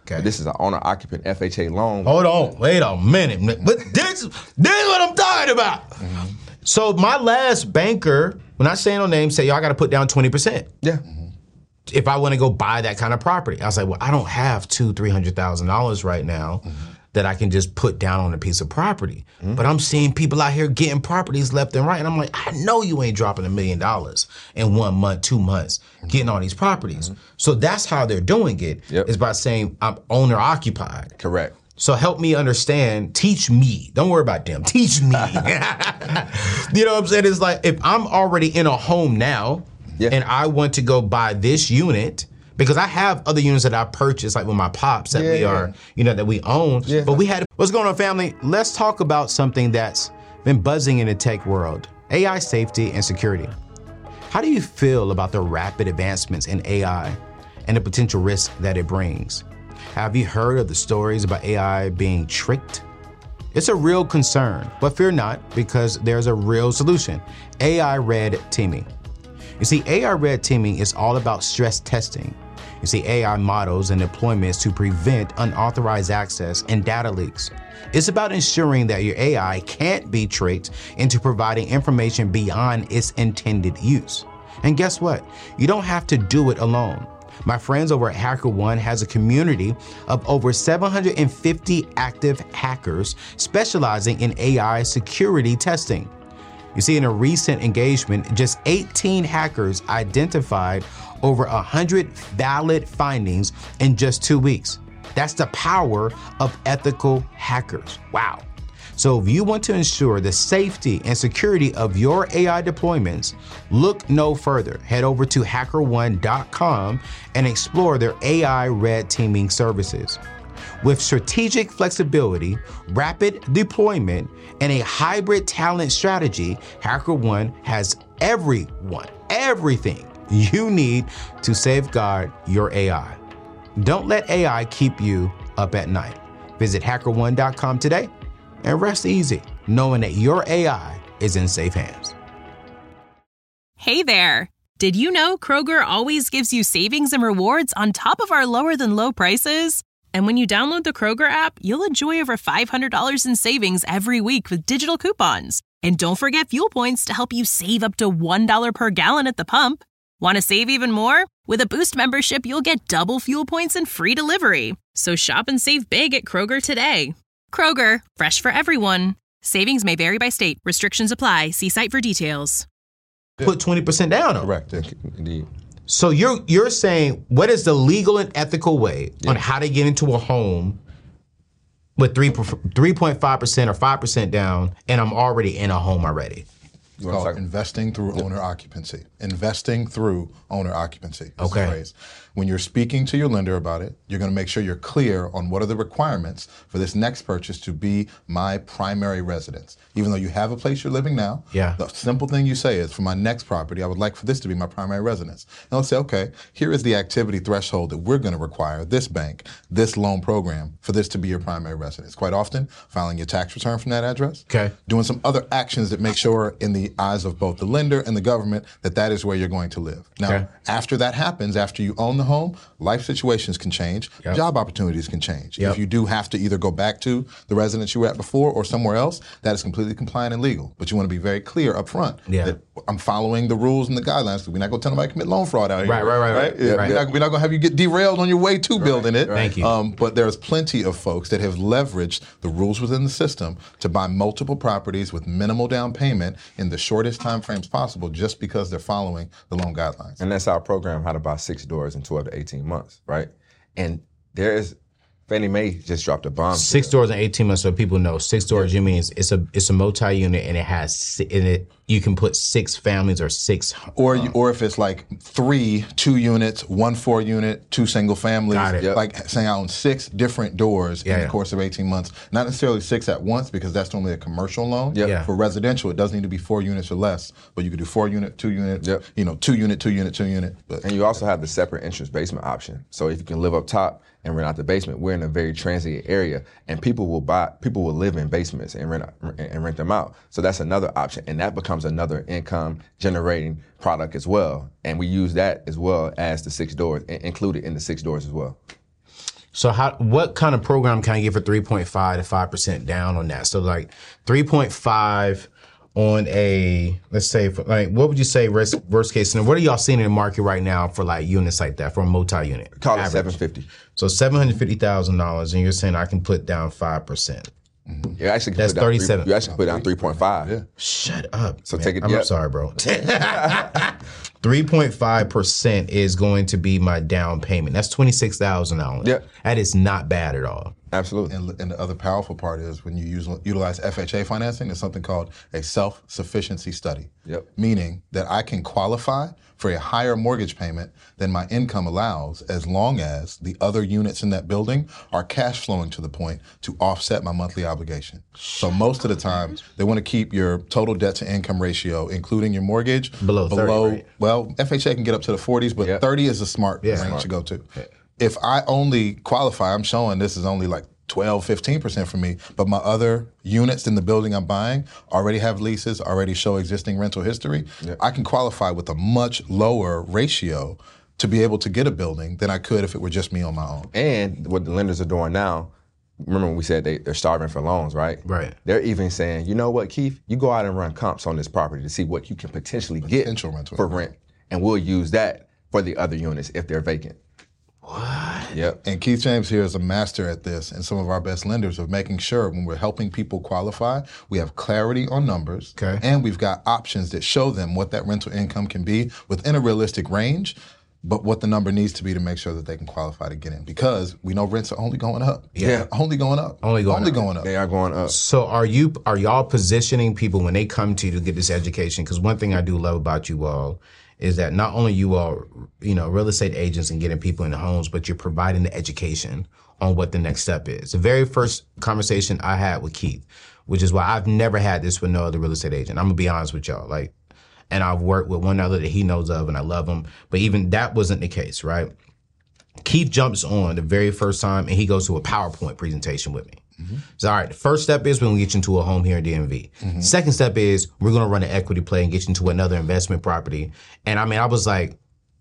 Speaker 2: Okay.
Speaker 3: But this is an owner-occupant FHA loan.
Speaker 2: Hold on, wait a minute. But this is what I'm talking about. Mm-hmm. So my last banker, when I say no name, say, y'all got to put down 20%.
Speaker 3: Yeah.
Speaker 2: Mm-hmm. If I want to go buy that kind of property. I was like, well, I don't have $200,000-$300,000 right now that I can just put down on a piece of property. But I'm seeing people out here getting properties left and right. And I'm like, I know you ain't dropping $1 million in 1 month, 2 months, getting all these properties. So that's how they're doing it, is by saying I'm owner occupied.
Speaker 3: Correct.
Speaker 2: So help me understand, teach me. Don't worry about them, teach me. You know what I'm saying? It's like, if I'm already in a home now, and I want to go buy this unit, because I have other units that I purchased, like with my pops that we are, that we own. Yeah. But we had, what's going on, family? Let's talk about something that's been buzzing in the tech world, AI safety and security. How do you feel about the rapid advancements in AI and the potential risk that it brings? Have you heard of the stories about AI being tricked? It's a real concern, but fear not, because there's a real solution: AI red teaming. You see, AI red teaming is all about stress testing. You see, AI models and deployments to prevent unauthorized access and data leaks. It's about ensuring that your AI can't be tricked into providing information beyond its intended use. And guess what? You don't have to do it alone. My friends over at HackerOne has a community of over 750 active hackers specializing in AI security testing. You see, in a recent engagement, just 18 hackers identified over 100 valid findings in just 2 weeks. That's the power of ethical hackers. Wow. So if you want to ensure the safety and security of your AI deployments, look no further. Head over to HackerOne.com and explore their AI red teaming services. With strategic flexibility, rapid deployment, and a hybrid talent strategy, HackerOne has everything you need to safeguard your AI. Don't let AI keep you up at night. Visit HackerOne.com today and rest easy, knowing that your AI is in safe hands.
Speaker 1: Hey there. Did you know Kroger always gives you savings and rewards on top of our lower than low prices? And when you download the Kroger app, you'll enjoy over $500 in savings every week with digital coupons. And don't forget fuel points to help you save up to $1 per gallon at the pump. Want to save even more? With a Boost membership, you'll get double fuel points and free delivery. So shop and save big at Kroger today. Kroger, fresh for everyone. Savings may vary by state. Restrictions apply. See site for details.
Speaker 2: Put 20% down on.
Speaker 3: Correct, indeed.
Speaker 2: So you're saying, what is the legal and ethical way on how to get into a home with 3.5% or 5% down, and I'm already in a home already?
Speaker 5: It's called investing through owner occupancy. Investing through owner occupancy. Is the phrase. When you're speaking to your lender about it, you're going to make sure you're clear on what are the requirements for this next purchase to be my primary residence. Even though you have a place you're living now, the simple thing you say is, for my next property, I would like for this to be my primary residence. And they'll say, okay, here is the activity threshold that we're going to require this bank, this loan program, for this to be your primary residence. Quite often, filing your tax return from that address, doing some other actions that make sure in the eyes of both the lender and the government that that is where you're going to live. Now, after that happens, after you own the home, life situations can change, job opportunities can change. If you do have to either go back to the residence you were at before or somewhere else, that is completely compliant and legal. But you want to be very clear up front that I'm following the rules and the guidelines. We're not going to tell nobody to commit loan fraud out here. Right? We're not going to have you get derailed on your way to building it.
Speaker 2: Thank you.
Speaker 5: But there's plenty of folks that have leveraged the rules within the system to buy multiple properties with minimal down payment in the shortest time frames possible, just because they're following the loan guidelines.
Speaker 3: And that's our program, How to Buy 6 Doors in 12 to 18 months, right? And there is, Fannie Mae just dropped a bomb.
Speaker 2: 6 doors in 18 months, so people know. 6 doors, you mean it's a multi-unit, and it has in it you can put 6 families or 6.
Speaker 5: Or if it's like 3 2 units, 1 4 unit, 2 single families.
Speaker 2: Got it.
Speaker 5: Like saying I own 6 different doors in the course of 18 months. Not necessarily 6 at once, because that's normally a commercial loan. For residential, it doesn't need to be 4 units or less, but you could do 4 unit, 2 unit, 2 unit, 2 unit, 2 unit. But,
Speaker 3: and you also have the separate entrance basement option. So if you can live up top and rent out the basement, we're in a very transient area, and people will live in basements and rent them out. So that's another option, and that becomes another income generating product as well. And we use that as well as the 6 doors, included in the 6 doors as well.
Speaker 2: So what kind of program can I get for 3.5 to 5% down on that? So like 3.5 on a, let's say, like, what would you say worst case scenario? What are y'all seeing in the market right now for like units like that, for a multi-unit?
Speaker 3: Call it $750,000.
Speaker 2: So $750,000, and you're saying I can put down 5%.
Speaker 3: Mm-hmm. You actually
Speaker 2: That's 37.
Speaker 3: You actually put down 3.5. Yeah.
Speaker 2: Shut up.
Speaker 3: So
Speaker 2: man.
Speaker 3: take it.
Speaker 2: I'm sorry, bro. 3.5% is going to be my down payment. That's $26,000.
Speaker 3: Yep.
Speaker 2: That is not bad at all.
Speaker 3: Absolutely.
Speaker 5: And the other powerful part is when you utilize FHA financing, there's something called a self-sufficiency study.
Speaker 3: Yep.
Speaker 5: Meaning that I can qualify for a higher mortgage payment than my income allows as long as the other units in that building are cash flowing to the point to offset my monthly obligation. So most of the time, they want to keep your total debt to income ratio, including your mortgage,
Speaker 2: below 30, right?
Speaker 5: Well, FHA can get up to the 40s, but 30 is a smart range to go to. Yeah. If I only qualify, I'm showing this is only like 12, 15% for me, but my other units in the building I'm buying already have leases, already show existing rental history. Yep. I can qualify with a much lower ratio to be able to get a building than I could if it were just me on my own.
Speaker 3: And what the lenders are doing now, remember when we said they're starving for loans, right?
Speaker 2: Right.
Speaker 3: They're even saying, you know what, Keith, you go out and run comps on this property to see what you can potentially get for rent, and we'll use that for the other units if they're vacant.
Speaker 2: What?
Speaker 3: Yep.
Speaker 5: And Keith James here is a master at this, and some of our best lenders of making sure when we're helping people qualify, we have clarity on numbers, and we've got options that show them what that rental income can be within a realistic range, but what the number needs to be to make sure that they can qualify to get in. Because we know rents are only going up.
Speaker 3: Yeah.
Speaker 5: Only going up.
Speaker 2: Only going up.
Speaker 3: They are going up.
Speaker 2: So are y'all positioning people when they come to you to get this education? Because one thing I do love about you all is that not only you all, real estate agents and getting people into homes, but you're providing the education on what the next step is. The very first conversation I had with Keith, which is why I've never had this with no other real estate agent. I'm gonna be honest with y'all, and I've worked with one other that he knows of and I love him, but even that wasn't the case, right? Keith jumps on the very first time and he goes to a PowerPoint presentation with me. Mm-hmm. So, all right, the first step is we're going to get you into a home here in DMV. Mm-hmm. Second step is we're going to run an equity play and get you into another investment property. And I mean, I was like,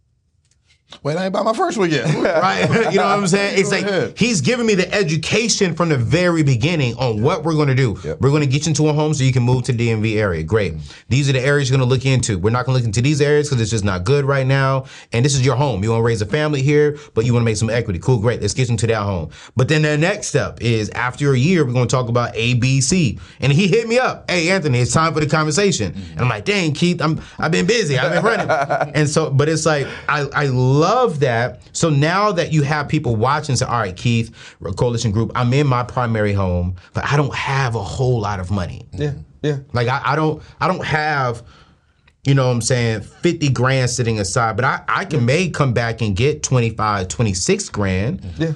Speaker 5: wait, I ain't bought my first one yet.
Speaker 2: Right? You know what I'm saying? It's like he's giving me the education from the very beginning on what we're going to do. Yep. We're going to get you into a home so you can move to the DMV area. Great. These are the areas you're going to look into. We're not going to look into these areas because it's just not good right now. And this is your home. You want to raise a family here, but you want to make some equity. Cool, great. Let's get you into that home. But then the next step is after a year, we're going to talk about A, B, C. And he hit me up. Hey, Anthony, it's time for the conversation. Mm-hmm. And I'm like, dang, Keith, I've been busy. I've been running. And so, but it's like, I love that. So now that you have people watching, say, all right, Keith, Coalition Group, I'm in my primary home, but I don't have a whole lot of money.
Speaker 3: Yeah, yeah.
Speaker 2: Like I don't have, you know what I'm saying, 50 grand sitting aside, but I may come back and get 25, 26 grand.
Speaker 3: Yeah.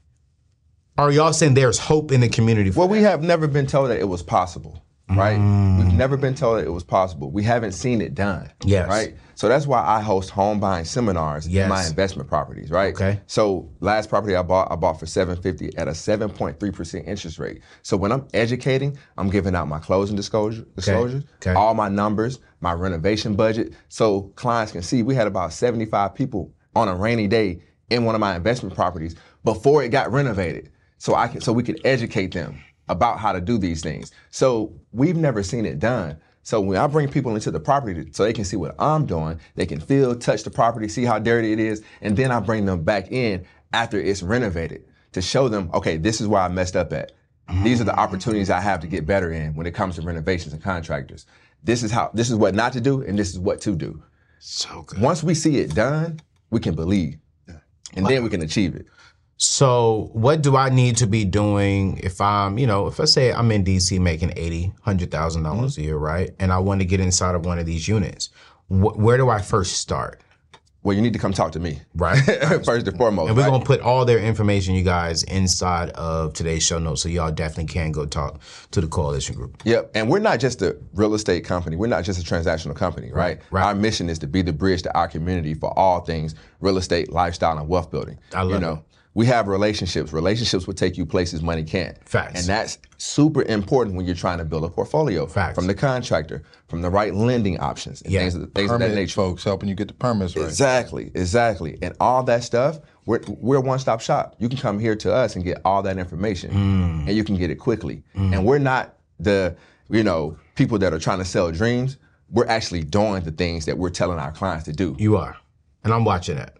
Speaker 2: Are y'all saying there's hope in the community for that?
Speaker 3: We have never been told that it was possible, right? We've never been told that it was possible. We haven't seen it done, right? So that's why I host home buying seminars in my investment properties, right? Okay. So last property I bought for $750 at a 7.3% interest rate. So when I'm educating, I'm giving out my closing disclosures, all my numbers, my renovation budget, so clients can see. We had about 75 people on a rainy day in one of my investment properties before it got renovated. So we could educate them about how to do these things. So we've never seen it done. So when I bring people into the property so they can see what I'm doing, they can feel, touch the property, see how dirty it is, and then I bring them back in after it's renovated to show them, okay, this is where I messed up at. These are the opportunities I have to get better in when it comes to renovations and contractors. This is what not to do, and this is what to do.
Speaker 2: So good.
Speaker 3: Once we see it done, we can believe, and then we can achieve it.
Speaker 2: So what do I need to be doing if I'm, if I say I'm in DC making $100,000 a year, right? And I want to get inside of one of these units. Where do I first start?
Speaker 3: Well, you need to come talk to me.
Speaker 2: Right.
Speaker 3: First and foremost.
Speaker 2: And we're going to put all their information, you guys, inside of today's show notes. So y'all definitely can go talk to the Coalition Group.
Speaker 3: Yep. And we're not just a real estate company. We're not just a transactional company, right? Our mission is to be the bridge to our community for all things real estate, lifestyle, and wealth building.
Speaker 2: I love it.
Speaker 3: We have relationships. Relationships will take you places money can't.
Speaker 2: Facts.
Speaker 3: And that's super important when you're trying to build a portfolio.
Speaker 2: Facts.
Speaker 3: From the contractor, from the right lending options, and things of that
Speaker 5: Permit
Speaker 3: nature.
Speaker 5: folks helping you get the permits right.
Speaker 3: Exactly. And all that stuff, we're a one-stop shop. You can come here to us and get all that information, and you can get it quickly. And we're not the, people that are trying to sell dreams. We're actually doing the things that we're telling our clients to do.
Speaker 2: You are. And I'm watching that.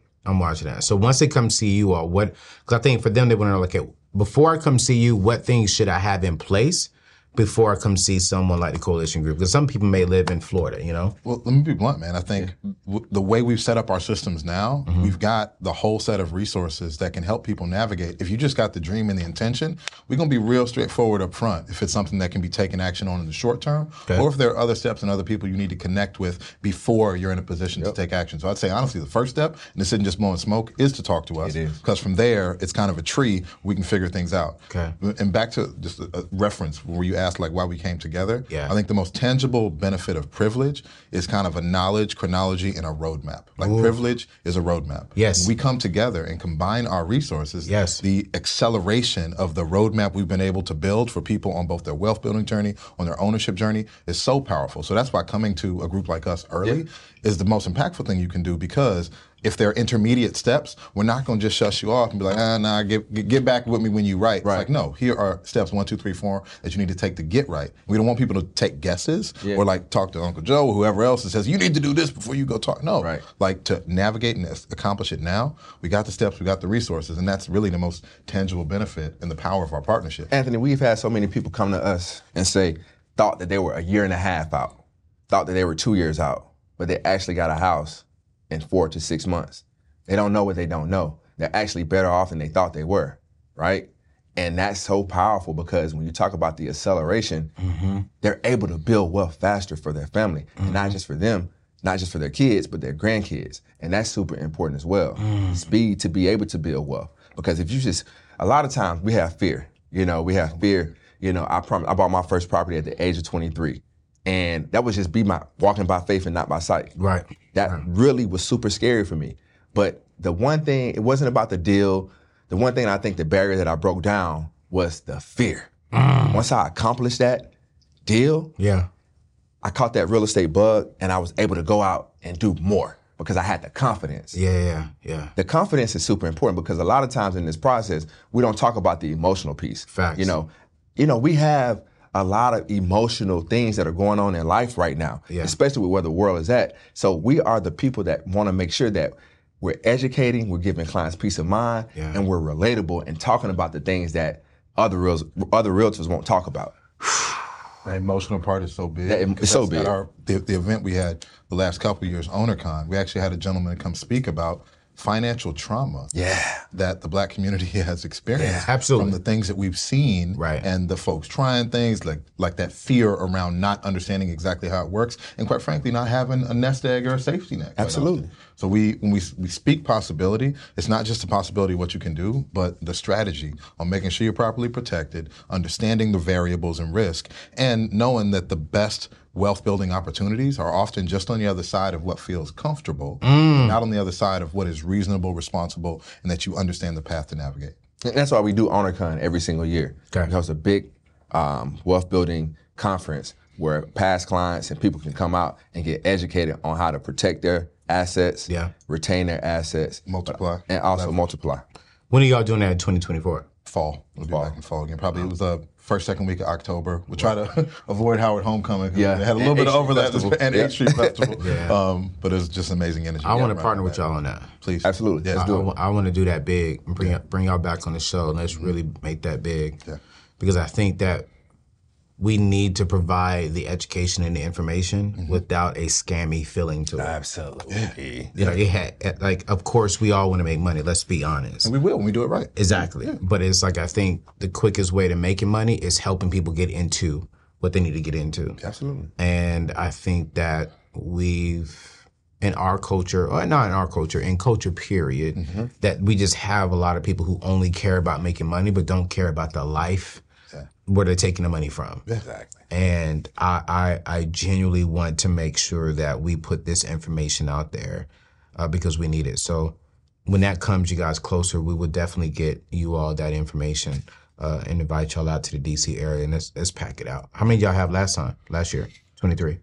Speaker 2: So once they come see you, or because I think for them, they want to know, like, before I come see you, what things should I have in place before I come see someone like the Coalition Group? Because some people may live in Florida,
Speaker 5: Well, let me be blunt, man. I think the way we've set up our systems now, we've got the whole set of resources that can help people navigate. If you just got the dream and the intention, we're going to be real straightforward up front if it's something that can be taken action on in the short term, or if there are other steps and other people you need to connect with before you're in a position to take action. So I'd say, honestly, the first step, and this isn't just blowing smoke, is to talk to us. Because from there, it's kind of a tree. We can figure things out.
Speaker 2: Okay.
Speaker 5: And back to just a reference where you asked, like, why we came together.
Speaker 2: Yeah.
Speaker 5: I think the most tangible benefit of privilege is kind of a knowledge, chronology, and a roadmap. Like, privilege is a roadmap.
Speaker 2: Yes.
Speaker 5: When we come together and combine our resources,
Speaker 2: Yes.
Speaker 5: the acceleration of the roadmap we've been able to build for people on both their wealth building journey, on their ownership journey, is so powerful. So that's why coming to a group like us early is the most impactful thing you can do, because if there are intermediate steps, we're not going to just shush you off and be like, get back with me when you write. It's like, no, here are steps 1, 2, 3, 4 that you need to take to get right. We don't want people to take guesses or like talk to Uncle Joe or whoever else that says, you need to do this before you go talk. No, like, to navigate and accomplish it now, we got the steps, we got the resources, and that's really the most tangible benefit and the power of our partnership.
Speaker 3: Anthony, we've had so many people come to us and say, thought that they were a year and a half out, thought that they were 2 years out, but they actually got a house in 4 to 6 months. They don't know what they don't know. They're actually better off than they thought they were, right? And that's so powerful, because when you talk about the acceleration, they're able to build wealth faster for their family, and not just for them, not just for their kids, but their grandkids. And that's super important as well. Speed to be able to build wealth. Because if you just, a lot of times we have fear. We have fear. I bought my first property at the age of 23. And that was just my walking by faith and not by sight.
Speaker 2: Right.
Speaker 3: That really was super scary for me. But the one thing, it wasn't about the deal. The one thing I think the barrier that I broke down was the fear. Once I accomplished that deal, I caught that real estate bug, and I was able to go out and do more because I had the confidence.
Speaker 2: Yeah.
Speaker 3: The confidence is super important, because a lot of times in this process, we don't talk about the emotional piece.
Speaker 2: Facts.
Speaker 3: We have a lot of emotional things that are going on in life right now, especially with where the world is at. So we are the people that want to make sure that we're educating, we're giving clients peace of mind, and we're relatable and talking about the things that other realtors won't talk about.
Speaker 5: The emotional part is so big.
Speaker 3: It's so big.
Speaker 5: At the event we had the last couple of years, OwnerCon, we actually had a gentleman come speak about financial trauma that the Black community has experienced from the things that we've seen, and the folks trying things, like that fear around not understanding exactly how it works, and quite frankly, not having a nest egg or a safety net.
Speaker 3: Absolutely.
Speaker 5: So when we speak possibility, it's not just a possibility of what you can do, but the strategy on making sure you're properly protected, understanding the variables and risk, and knowing that the best wealth building opportunities are often just on the other side of what feels comfortable, not on the other side of what is reasonable, responsible, and that you understand the path to navigate.
Speaker 3: And that's why we do OwnerCon every single year. We host a big wealth building conference where past clients and people can come out and get educated on how to protect their assets, retain their assets,
Speaker 5: multiply,
Speaker 3: and also multiply.
Speaker 2: When are y'all doing that in 2024?
Speaker 5: Fall. We'll be back in fall again. Probably it was the first, second week of October. We'll try to avoid Howard Homecoming. They had a little bit of overlap, and 8th Street Festival. But it was just amazing energy.
Speaker 2: I want to partner with y'all on that.
Speaker 5: Please.
Speaker 3: Absolutely.
Speaker 5: Let's do it.
Speaker 2: I want to do that big and bring y'all back on the show. Let's really make that big. Because I think that we need to provide the education and the information without a scammy feeling to it.
Speaker 3: Absolutely.
Speaker 2: Of course, we all want to make money. Let's be honest.
Speaker 5: And we will when we do it right.
Speaker 2: Exactly. But it's like, I think the quickest way to making money is helping people get into what they need to get into.
Speaker 3: Absolutely.
Speaker 2: And I think that we've, in our culture, or not in our culture, in culture period, that we just have a lot of people who only care about making money but don't care about the life where they're taking the money from.
Speaker 3: Exactly.
Speaker 2: And I genuinely want to make sure that we put this information out there because we need it. So when that comes you guys closer, we will definitely get you all that information and invite y'all out to the DC area, and let's pack it out. How many y'all have last year? 23?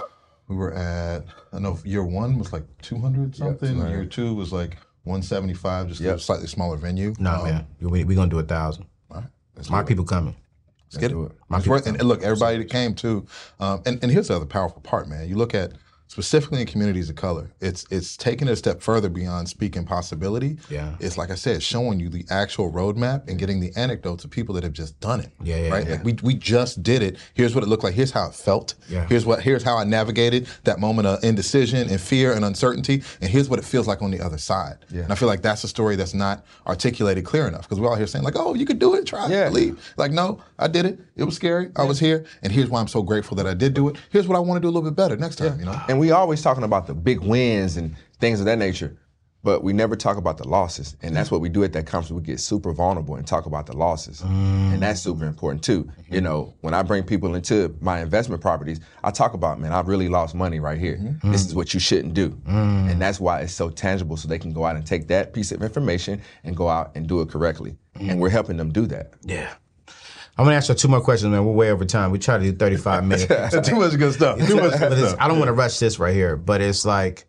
Speaker 5: We were at, I don't know, year 1 was like 200 something. Yep. Year 2 was like 175, just a slightly smaller venue.
Speaker 2: No, man. We're going to do 1,000.
Speaker 5: All right.
Speaker 2: My people coming.
Speaker 5: Let's get it. And look, everybody that came too, and here's the other powerful part, man. You look at, specifically in communities of color, it's taking it a step further beyond speaking possibility.
Speaker 2: Yeah.
Speaker 5: It's like I said, showing you the actual roadmap and getting the anecdotes of people that have just done it. Right?
Speaker 2: Yeah.
Speaker 5: Like we just did it. Here's what it looked like. Here's how it felt.
Speaker 2: Yeah.
Speaker 5: Here's how I navigated that moment of indecision and fear and uncertainty. And here's what it feels like on the other side. Yeah. And I feel like that's a story that's not articulated clear enough, because we're all here saying like, oh, you could do it, try it, believe. Like, no, I did it. It was scary. I was here. And here's why I'm so grateful that I did do it. Here's what I want to do a little bit better next time, you know?
Speaker 3: And we always talking about the big wins and things of that nature, but we never talk about the losses. And that's what we do at that conference. We get super vulnerable and talk about the losses. And that's super important too. You know, when I bring people into my investment properties, I talk about, man, I've really lost money right here. This is what you shouldn't do. And that's why it's so tangible, so they can go out and take that piece of information and go out and do it correctly. And we're helping them do that.
Speaker 2: Yeah. I'm going to ask you 2 more questions, man. We're way over time. We try to do 35 minutes.
Speaker 5: Too much good stuff.
Speaker 2: I don't want to rush this right here, but it's like,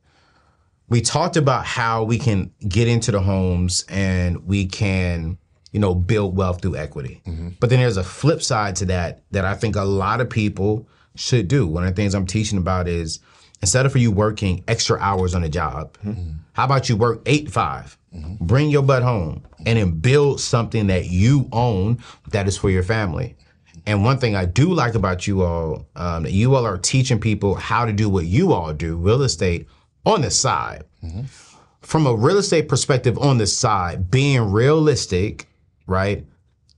Speaker 2: we talked about how we can get into the homes and we can, build wealth through equity. But then there's a flip side to that I think a lot of people should do. One of the things I'm teaching about is, instead of for you working extra hours on a job, how about you work 8 to 5? Bring your butt home and then build something that you own that is for your family. And one thing I do like about you all, that you all are teaching people how to do what you all do, real estate, on the side. From a real estate perspective on the side, being realistic, right?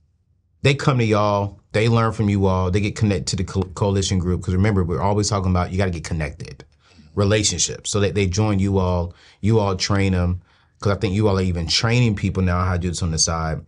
Speaker 2: They come to y'all, they learn from you all, they get connected to the coalition group. Because remember, we're always talking about you got to get connected. Relationships. So that they join you all train them. Because I think you all are even training people now how to do this on the side.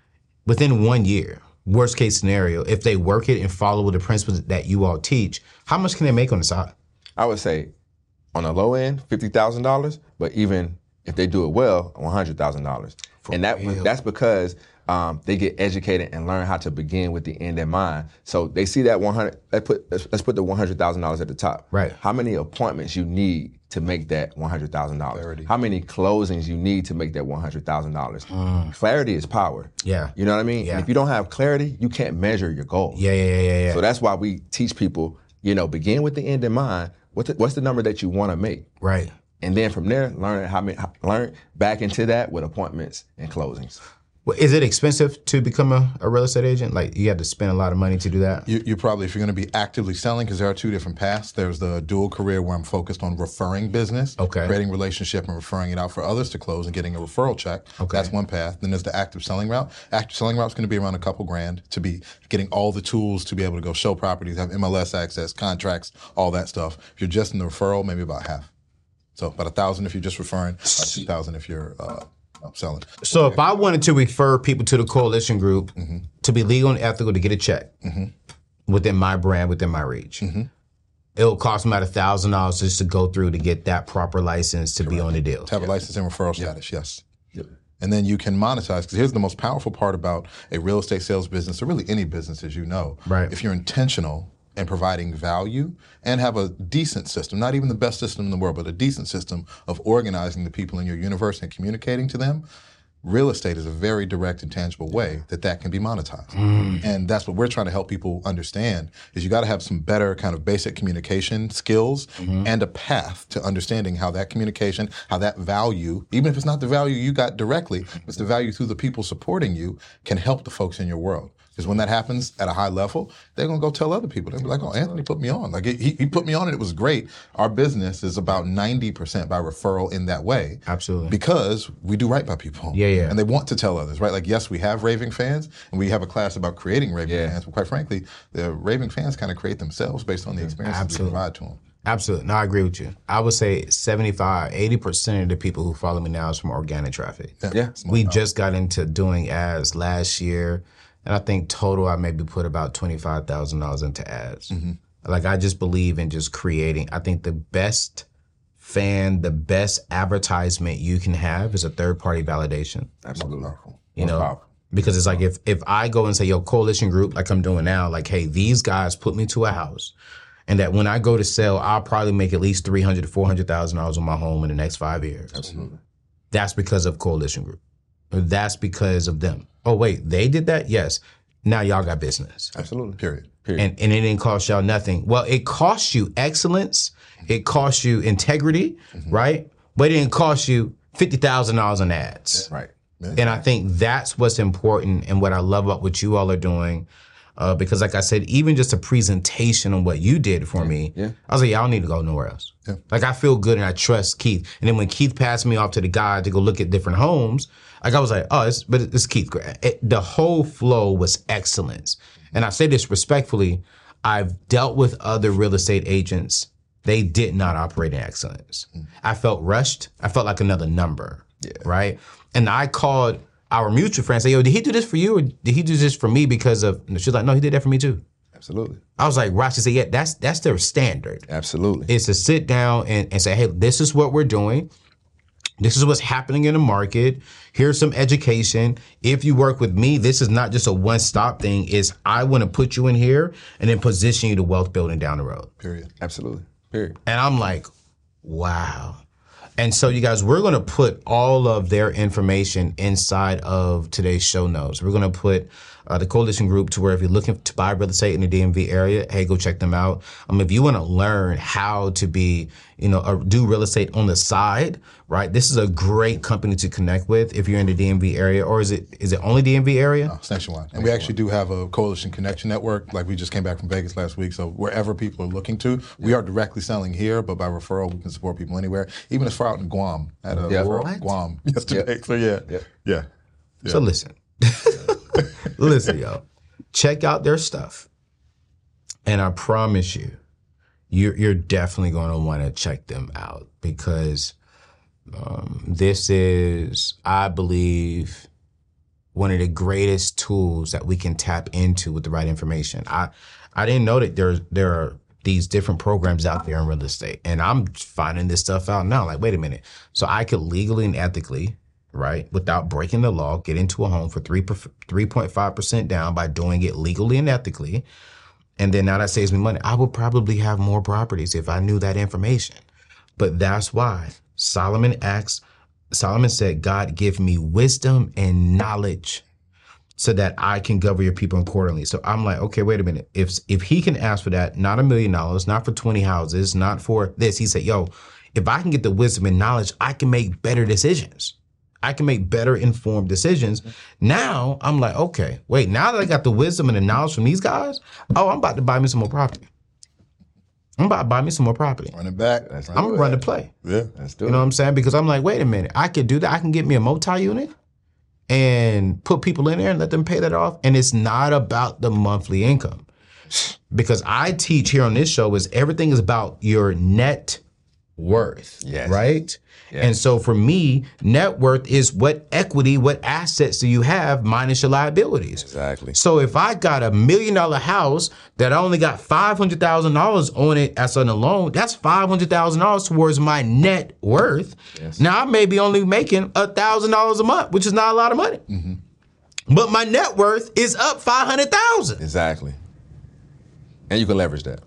Speaker 2: Within 1 year, worst case scenario, if they work it and follow the principles that you all teach, how much can they make on the side?
Speaker 3: I would say on the low end, $50,000, but even if they do it well, $100,000. And that's because they get educated and learn how to begin with the end in mind. So they see that 100. Let's put the $100,000 at the top.
Speaker 2: Right.
Speaker 3: How many appointments you need to make that $100,000? How many closings you need to make that $100,000? Clarity is power.
Speaker 2: Yeah.
Speaker 3: You know what I mean?
Speaker 2: Yeah.
Speaker 3: And if you don't have clarity, you can't measure your goal.
Speaker 2: Yeah.
Speaker 3: So that's why we teach people, begin with the end in mind. What's the number that you want to make?
Speaker 2: Right.
Speaker 3: And then from there, learn back into that with appointments and closings.
Speaker 2: Well, is it expensive to become a real estate agent? Like, you have to spend a lot of money to do that?
Speaker 5: You probably, if you're going to be actively selling, because there are 2 different paths. There's the dual career where I'm focused on referring business, creating relationship and referring it out for others to close and getting a referral check. That's one path. Then there's the active selling route. Active selling route is going to be around a couple grand to be getting all the tools to be able to go show properties, have MLS access, contracts, all that stuff. If you're just in the referral, maybe about half. So about $1,000 if you're just referring, about $2,000 if you're selling.
Speaker 2: So if I wanted to refer people to the coalition group to be legal and ethical to get a check within my brand, within my reach, it'll cost me about $1,000 just to go through to get that proper license to be on the deal.
Speaker 5: To have a license and referral status, yes. And then you can monetize, because here's the most powerful part about a real estate sales business, or really any business, as you know.
Speaker 2: Right.
Speaker 5: If you're intentional and providing value and have a decent system, not even the best system in the world, but a decent system of organizing the people in your universe and communicating to them, real estate is a very direct and tangible way that can be monetized. And that's what we're trying to help people understand, is you got to have some better kind of basic communication skills and a path to understanding how that communication, how that value, even if it's not the value you got directly, it's the value through the people supporting you, can help the folks in your world. Because when that happens at a high level, they're going to go tell other people. They'll be like, oh, Anthony put me on. Like, he put me on and it was great. Our business is about 90% by referral in that way.
Speaker 2: Absolutely.
Speaker 5: Because we do right by people.
Speaker 2: Yeah.
Speaker 5: And they want to tell others, right? Like, yes, we have raving fans, and we have a class about creating raving fans. But quite frankly, the raving fans kind of create themselves based on the experiences we provide to them.
Speaker 2: Absolutely. No, I agree with you. I would say 80% of the people who follow me now is from organic traffic.
Speaker 3: Yeah.
Speaker 2: We just got into doing ads last year. And I think total, I maybe put about $25,000 into ads. Like, I just believe in just creating. I think the best fan, the best advertisement you can have is a third-party validation.
Speaker 3: Absolutely.
Speaker 2: You know, because it's like if I go and say, yo, Coalition Group, like I'm doing now, like, hey, these guys put me to a house, and that when I go to sell, I'll probably make at least $300,000 to $400,000 on my home in the next 5 years.
Speaker 3: Absolutely.
Speaker 2: That's because of Coalition Group. That's because of them. Oh, wait, they did that? Yes. Now y'all got business.
Speaker 3: Absolutely.
Speaker 5: Period.
Speaker 2: And it didn't cost y'all nothing. Well, it cost you excellence. It cost you integrity, right? But it didn't cost you $50,000 in ads.
Speaker 3: Right.
Speaker 2: And I think that's what's important and what I love about what you all are doing. Because like I said, even just a presentation on what you did for me, I was like, y'all need to go nowhere else. Yeah. Like I feel good and I trust Keith. And then when Keith passed me off to the guy to go look at different homes, like I was like, oh, it's Keith. The whole flow was excellence. And I say this respectfully, I've dealt with other real estate agents. They did not operate in excellence. I felt rushed. I felt like another number, right? And I called our mutual friend and said, yo, did he do this for you or did he do this for me because of, and she's like, no, he did that for me too.
Speaker 3: Absolutely.
Speaker 2: I was like, right. She said, yeah, that's their standard.
Speaker 3: Absolutely.
Speaker 2: It's to sit down and say, hey, this is what we're doing. This is what's happening in the market. Here's some education. If you work with me, this is not just a one-stop thing. It's I want to put you in here and then position you to wealth building down the road.
Speaker 5: Period.
Speaker 3: Absolutely. Period.
Speaker 2: And I'm like, wow. And so you guys, we're going to put all of their information inside of today's show notes. We're going to put the Coalition Group to where if you're looking to buy real estate in the DMV area, hey, go check them out. If you want to learn how to be, do real estate on the side, right? This is a great company to connect with if you're in the DMV area, or is it only DMV area?
Speaker 5: No, it's nationwide. And we actually do have a Coalition Connection Network. Like we just came back from Vegas last week. So wherever people are looking to, we are directly selling here, but by referral, we can support people anywhere. Even as far out in Guam, at Guam yesterday. So yeah.
Speaker 2: So listen. Listen, yo, check out their stuff. And I promise you, you're definitely going to want to check them out because this is, I believe, one of the greatest tools that we can tap into with the right information. I didn't know that there are these different programs out there in real estate. And I'm finding this stuff out now. Like, wait a minute. So I could legally and ethically, right, without breaking the law, get into a home for 3.5% down by doing it legally and ethically. And then now that saves me money. I would probably have more properties if I knew that information. But that's why Solomon said, God, give me wisdom and knowledge so that I can govern your people accordingly. So I'm like, okay, wait a minute. If he can ask for that, not $1 million, not for 20 houses, not for this, he said, yo, if I can get the wisdom and knowledge, I can make better decisions. I can make better informed decisions. Now I'm like, okay, wait, now that I got the wisdom and the knowledge from these guys, I'm about to buy me some more property. Run it back. I'm going to run the play.
Speaker 5: Yeah.
Speaker 3: Let's do it.
Speaker 2: You know what I'm saying? Because I'm like, wait a minute, I could do that. I can get me a multi-unit and put people in there and let them pay that off. And it's not about the monthly income. Because I teach here on this show is everything is about your net worth, right? Yes. And so for me, net worth is what equity, what assets do you have minus your liabilities.
Speaker 3: Exactly.
Speaker 2: So if I got $1 million house that I only got $500,000 on it as on a loan, that's $500,000 towards my net worth. Yes. Now I may be only making $1,000 a month, which is not a lot of money. Mm-hmm. But my net worth is up $500,000.
Speaker 3: Exactly. And you can leverage that.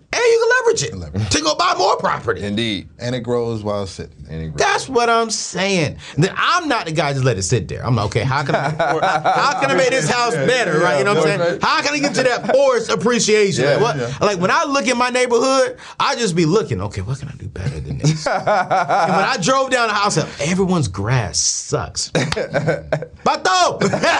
Speaker 2: To go buy more property.
Speaker 3: Indeed.
Speaker 5: And it grows while it's sitting.
Speaker 2: That's what I'm saying. Then I'm not the guy just let it sit there. I'm like, okay, how can I make this house better, right? You know what I'm saying? How can I get to that forced appreciation? Like when I look in my neighborhood, I just be looking, okay, what can I do better than this? And when I drove down the house, everyone's grass sucks. Bato!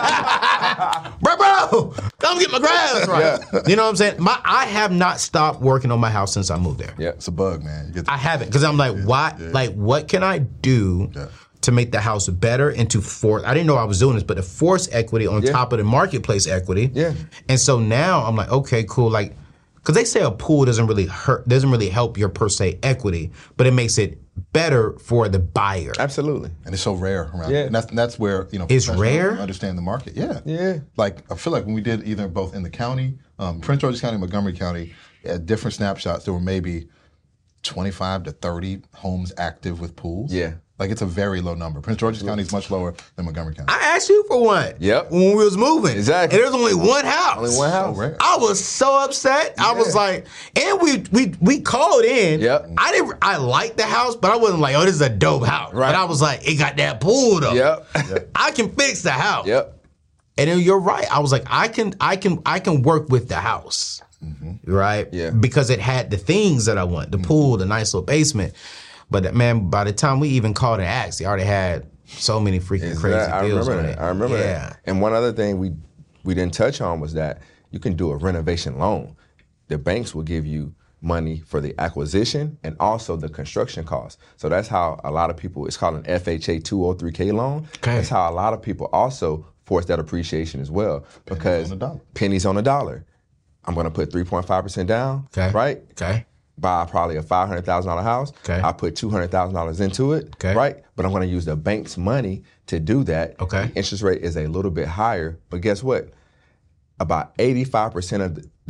Speaker 2: bro, come get my grass right. Yeah. You know what I'm saying? I have not stopped working on my house since I moved there.
Speaker 5: Yeah, it's a bug, man.
Speaker 2: I haven't, because I'm like, why? Yeah. Like, what can I do to make the house better and to force? I didn't know I was doing this, but to force equity on top of the marketplace equity. Yeah. And so now I'm like, okay, cool. Like, because they say a pool doesn't really help your per se equity, but it makes it better for the buyer.
Speaker 3: Absolutely.
Speaker 5: And it's so rare around here. And that's where,
Speaker 2: it's rare.
Speaker 5: Understand the market. Yeah. Like, I feel like when we did either both in the county, Prince George's County, Montgomery County, at different snapshots, there were maybe 25 to 30 homes active with pools.
Speaker 3: Yeah.
Speaker 5: Like, it's a very low number. Prince George's County is much lower than Montgomery County.
Speaker 2: I asked you for one.
Speaker 3: Yep.
Speaker 2: When we was moving.
Speaker 3: Exactly.
Speaker 2: And there's only one house.
Speaker 3: Only one house.
Speaker 5: So rare.
Speaker 2: I was so upset. I was like, and we called in.
Speaker 3: Yep.
Speaker 2: I liked the house, but I wasn't like, oh, this is a dope house.
Speaker 3: Right.
Speaker 2: But I was like, it got that pool though.
Speaker 3: Yep.
Speaker 2: I can fix the house.
Speaker 3: Yep.
Speaker 2: And then you're right. I was like, I can work with the house. Right?
Speaker 3: Yeah.
Speaker 2: Because it had the things that I want. The pool, the nice little basement. But man, by the time we even called and asked, they already had so many freaking crazy deals on it.
Speaker 3: I remember that. And one other thing we didn't touch on was that you can do a renovation loan. The banks will give you money for the acquisition and also the construction costs. So that's how a lot of people, it's called an FHA 203K loan.
Speaker 2: Okay.
Speaker 3: That's how a lot of people also force that appreciation as well. Because pennies on the dollar. I'm going to put 3.5% down, right?
Speaker 2: Okay.
Speaker 3: Buy probably a $500,000 house.
Speaker 2: Okay.
Speaker 3: I put $200,000 into it, right? But I'm going to use the bank's money to do that.
Speaker 2: Okay.
Speaker 3: The interest rate is a little bit higher, but guess what? About 85%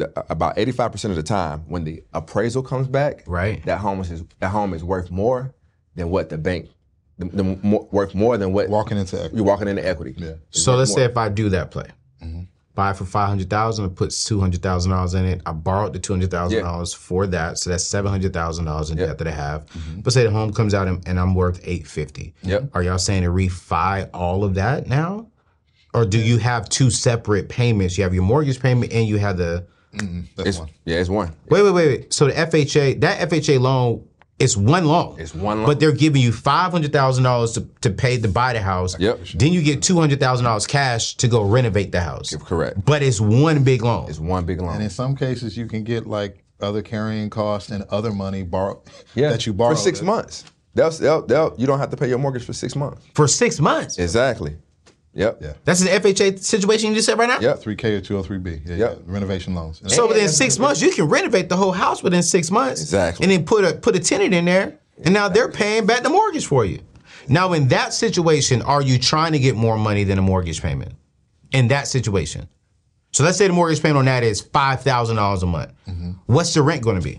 Speaker 3: of the time, when the appraisal comes back,
Speaker 2: right,
Speaker 3: that home is worth more than what the bank, worth more than what
Speaker 5: walking into equity.
Speaker 3: You're walking into equity.
Speaker 5: Yeah.
Speaker 2: So let's say if I do that play. Buy it for $500,000 and puts $200,000 in it. I borrowed the $200,000 for that, so that's $700,000 in debt that I have. But say the home comes out and I'm worth $850,000.
Speaker 3: Yep.
Speaker 2: Are y'all saying to refi all of that now, or do you have two separate payments? You have your mortgage payment and you have the.
Speaker 5: That's one.
Speaker 3: Yeah, it's one.
Speaker 2: Wait. So the FHA loan. It's one loan.
Speaker 3: It's one loan.
Speaker 2: But they're giving you $500,000 to pay to buy the house.
Speaker 3: Yep.
Speaker 2: Then you get $200,000 cash to go renovate the house.
Speaker 3: Correct.
Speaker 2: But it's one big loan.
Speaker 3: It's one big loan.
Speaker 5: And in some cases, you can get like other carrying costs and other money that you borrow
Speaker 3: for 6 months. They'll you don't have to pay your mortgage for 6 months.
Speaker 2: For 6 months.
Speaker 3: Exactly. Yep.
Speaker 5: Yeah.
Speaker 2: That's an FHA situation you just said right now?
Speaker 3: Yep.
Speaker 5: 3K or 203B. Yeah. Renovation loans.
Speaker 2: So within 6 months, you can renovate the whole house within 6 months.
Speaker 3: Exactly.
Speaker 2: And then put a tenant in there, and now they're paying back the mortgage for you. Now, in that situation, are you trying to get more money than a mortgage payment? In that situation. So let's say the mortgage payment on that is $5,000 a month. What's the rent going to be?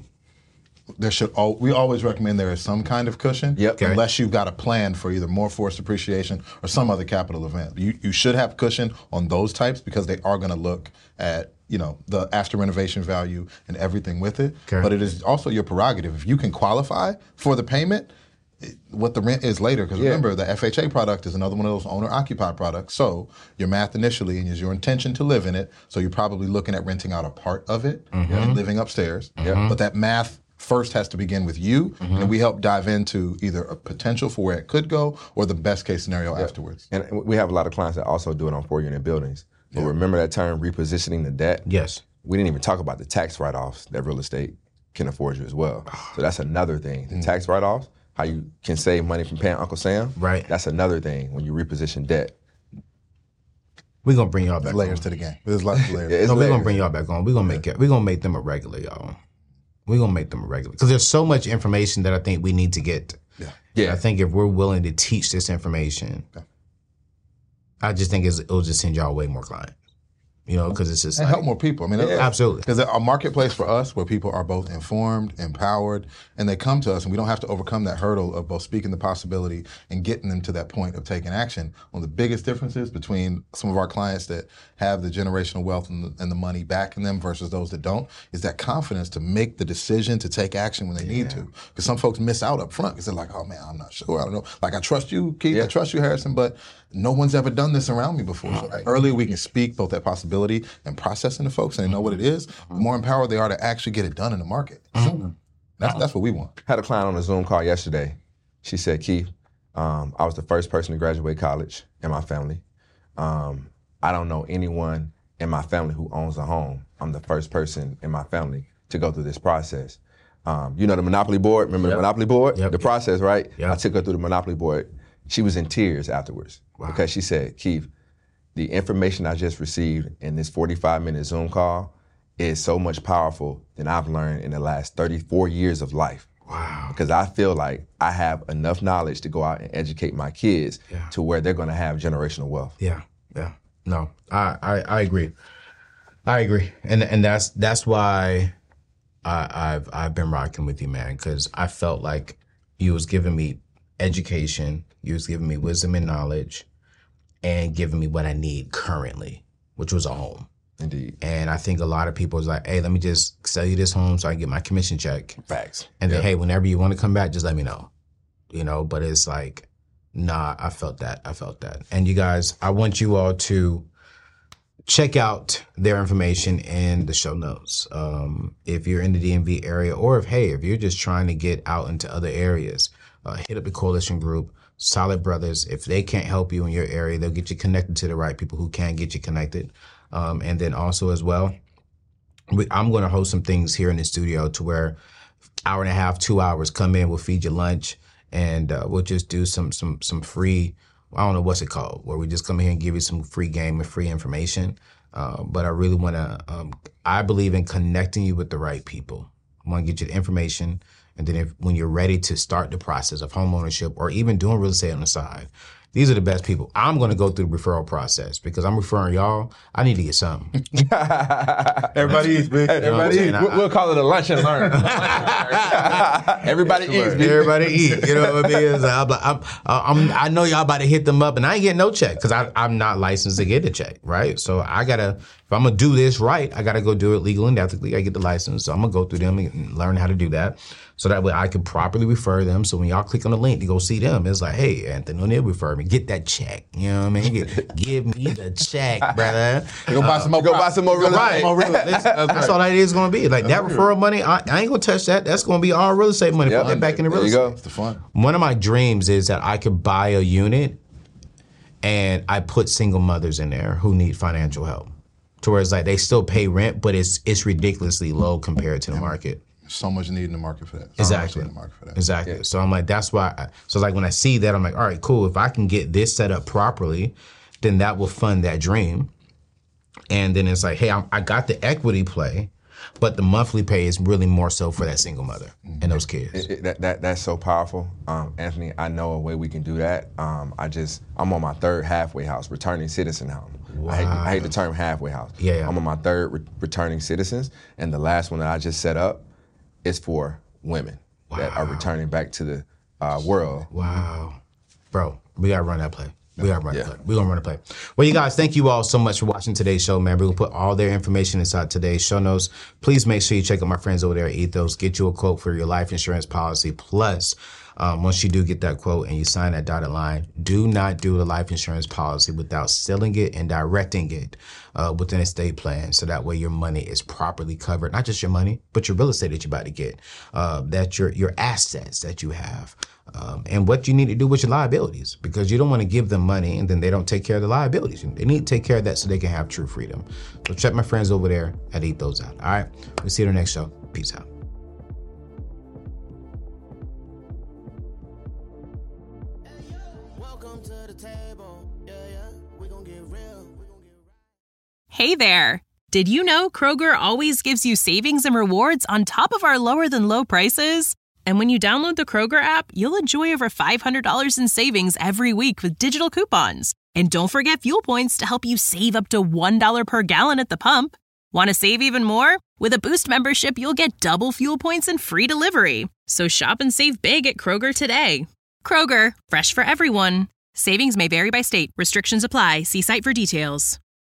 Speaker 5: We always recommend there is some kind of cushion, unless you've got a plan for either more forced appreciation or some other capital event. You should have cushion on those types because they are going to look at the after renovation value and everything with it. Okay. But it is also your prerogative. If you can qualify for the payment, what the rent is later, because remember, the FHA product is another one of those owner-occupied products. So your math initially is your intention to live in it. So you're probably looking at renting out a part of it and living upstairs. But that math first has to begin with you, and we help dive into either a potential for where it could go or the best case scenario afterwards.
Speaker 3: And we have a lot of clients that also do it on 4-unit buildings. But remember that term, repositioning the debt?
Speaker 2: Yes.
Speaker 3: We didn't even talk about the tax write-offs that real estate can afford you as well. So that's another thing. The tax write-offs, how you can save money from paying Uncle Sam.
Speaker 2: Right.
Speaker 3: That's another thing when you reposition debt.
Speaker 2: We're gonna bring y'all back.
Speaker 5: Layers to the game. There's lots of layers.
Speaker 2: We're gonna bring y'all back on. We're gonna make them a regular, y'all. We're gonna make them a regular because there's so much information that I think we need to get. I think if we're willing to teach this information, I just think it'll just send y'all way more clients. Because it's just
Speaker 5: and help more people. I mean,
Speaker 2: absolutely.
Speaker 5: Because a marketplace for us where people are both informed, empowered, and they come to us, and we don't have to overcome that hurdle of both speaking the possibility and getting them to that point of taking action. One of the biggest differences between some of our clients that have the generational wealth and the money backing them versus those that don't is that confidence to make the decision to take action when they need to. Because some folks miss out up front because they're like, oh man, I'm not sure. I don't know. Like, I trust you, Keith. I trust you, Harrison, but no one's ever done this around me before. So earlier we can speak both that possibility and processing to folks and they know what it is, the more empowered they are to actually get it done in the market sooner. That's what we want.
Speaker 3: I had a client on a Zoom call yesterday. She said, Keith, I was the first person to graduate college in my family. I don't know anyone in my family who owns a home. I'm the first person in my family to go through this process. The Monopoly board? Remember the Monopoly board? The process, right? I took her through the Monopoly board. She was in tears afterwards because she said, Keith, the information I just received in this 45-minute Zoom call is so much powerful than I've learned in the last 34 years of life.
Speaker 2: Wow.
Speaker 3: Because I feel like I have enough knowledge to go out and educate my kids to where they're going to have generational wealth.
Speaker 2: Yeah. No, I agree. I agree. And that's why I've been rocking with you, man, because I felt like you was giving me education, you was giving me wisdom and knowledge, and giving me what I need currently, which was a home.
Speaker 3: Indeed.
Speaker 2: And I think a lot of people is like, hey, let me just sell you this home so I can get my commission check.
Speaker 3: Facts.
Speaker 2: And then, hey, whenever you want to come back, just let me know. You know, but it's like, nah, I felt that. And you guys, I want you all to check out their information in the show notes. If you're in the DMV area, or if you're just trying to get out into other areas, hit up the Coalition Group, Solid Brothers. If they can't help you in your area, they'll get you connected to the right people who can get you connected. And then also as well, I'm going to host some things here in the studio to where hour and a half, 2 hours, come in, we'll feed you lunch, and we'll just do some free, I don't know what's it called, where we just come here and give you some free game and free information. But I really want to, I believe in connecting you with the right people. I want to get you the information. And then when you're ready to start the process of home ownership or even doing real estate on the side, these are the best people. I'm going to go through the referral process because I'm referring y'all. I need to get something.
Speaker 5: Everybody eats, big.
Speaker 3: Everybody eats. We'll call it a lunch and learn. Everybody eats, big.
Speaker 2: Everybody eat. You know what I mean? It's like, I know y'all about to hit them up, and I ain't getting no check because I'm not licensed to get a check, right? So I got to, if I'm going to do this right, I got to go do it legally and ethically. I get the license. So I'm going to go through them and learn how to do that. So that way I can properly refer them. So when y'all click on the link to go see them, it's like, hey, Anthony O'Neal referred me. Get that check. You know what I mean? Give me the check, brother.
Speaker 5: Go buy some more.
Speaker 3: Go buy some more real estate.
Speaker 2: That's all that is going to be. Like that referral money, I ain't going to touch that. That's going to be all real estate money. Put that back in the real estate.
Speaker 5: It's the fun.
Speaker 2: One of my dreams is that I could buy a unit and I put single mothers in there who need financial help. To where it's like they still pay rent, but it's ridiculously low compared to the market.
Speaker 5: So much need in the market for that.
Speaker 2: Exactly. Exactly. Yeah. So I'm like, that's why. So like when I see that, I'm like, all right, cool. If I can get this set up properly, then that will fund that dream. And then it's like, hey, I got the equity play, but the monthly pay is really more so for that single mother and those kids.
Speaker 3: That's so powerful, Anthony. I know a way we can do that. I'm on my third halfway house, returning citizen home. Wow. I hate the term halfway house.
Speaker 2: Yeah.
Speaker 3: I'm on my third returning citizens, and the last one that I just set up is for women that are returning back to the world.
Speaker 2: Wow. Bro, we got to run that play. We got to run the play. We're going to run the play. Well, you guys, thank you all so much for watching today's show, man. We're going to put all their information inside today's show notes. Please make sure you check out my friends over there at Ethos. Get you a quote for your life insurance policy. Plus, once you do get that quote and you sign that dotted line, do not do the life insurance policy without selling it and directing it within an estate plan. So that way your money is properly covered. Not just your money, but your real estate that you're about to get. That your assets that you have. And what you need to do with your liabilities, because you don't want to give them money and then they don't take care of the liabilities. They need to take care of that so they can have true freedom. So check my friends over there at Ethos out. All right. We'll see you in the next show. Peace out.
Speaker 4: Welcome to the table. Yeah, we gon' get real.
Speaker 1: Hey there. Did you know Kroger always gives you savings and rewards on top of our lower than low prices? And when you download the Kroger app, you'll enjoy over $500 in savings every week with digital coupons. And don't forget fuel points to help you save up to $1 per gallon at the pump. Want to save even more? With a Boost membership, you'll get double fuel points and free delivery. So shop and save big at Kroger today. Kroger, fresh for everyone. Savings may vary by state. Restrictions apply. See site for details.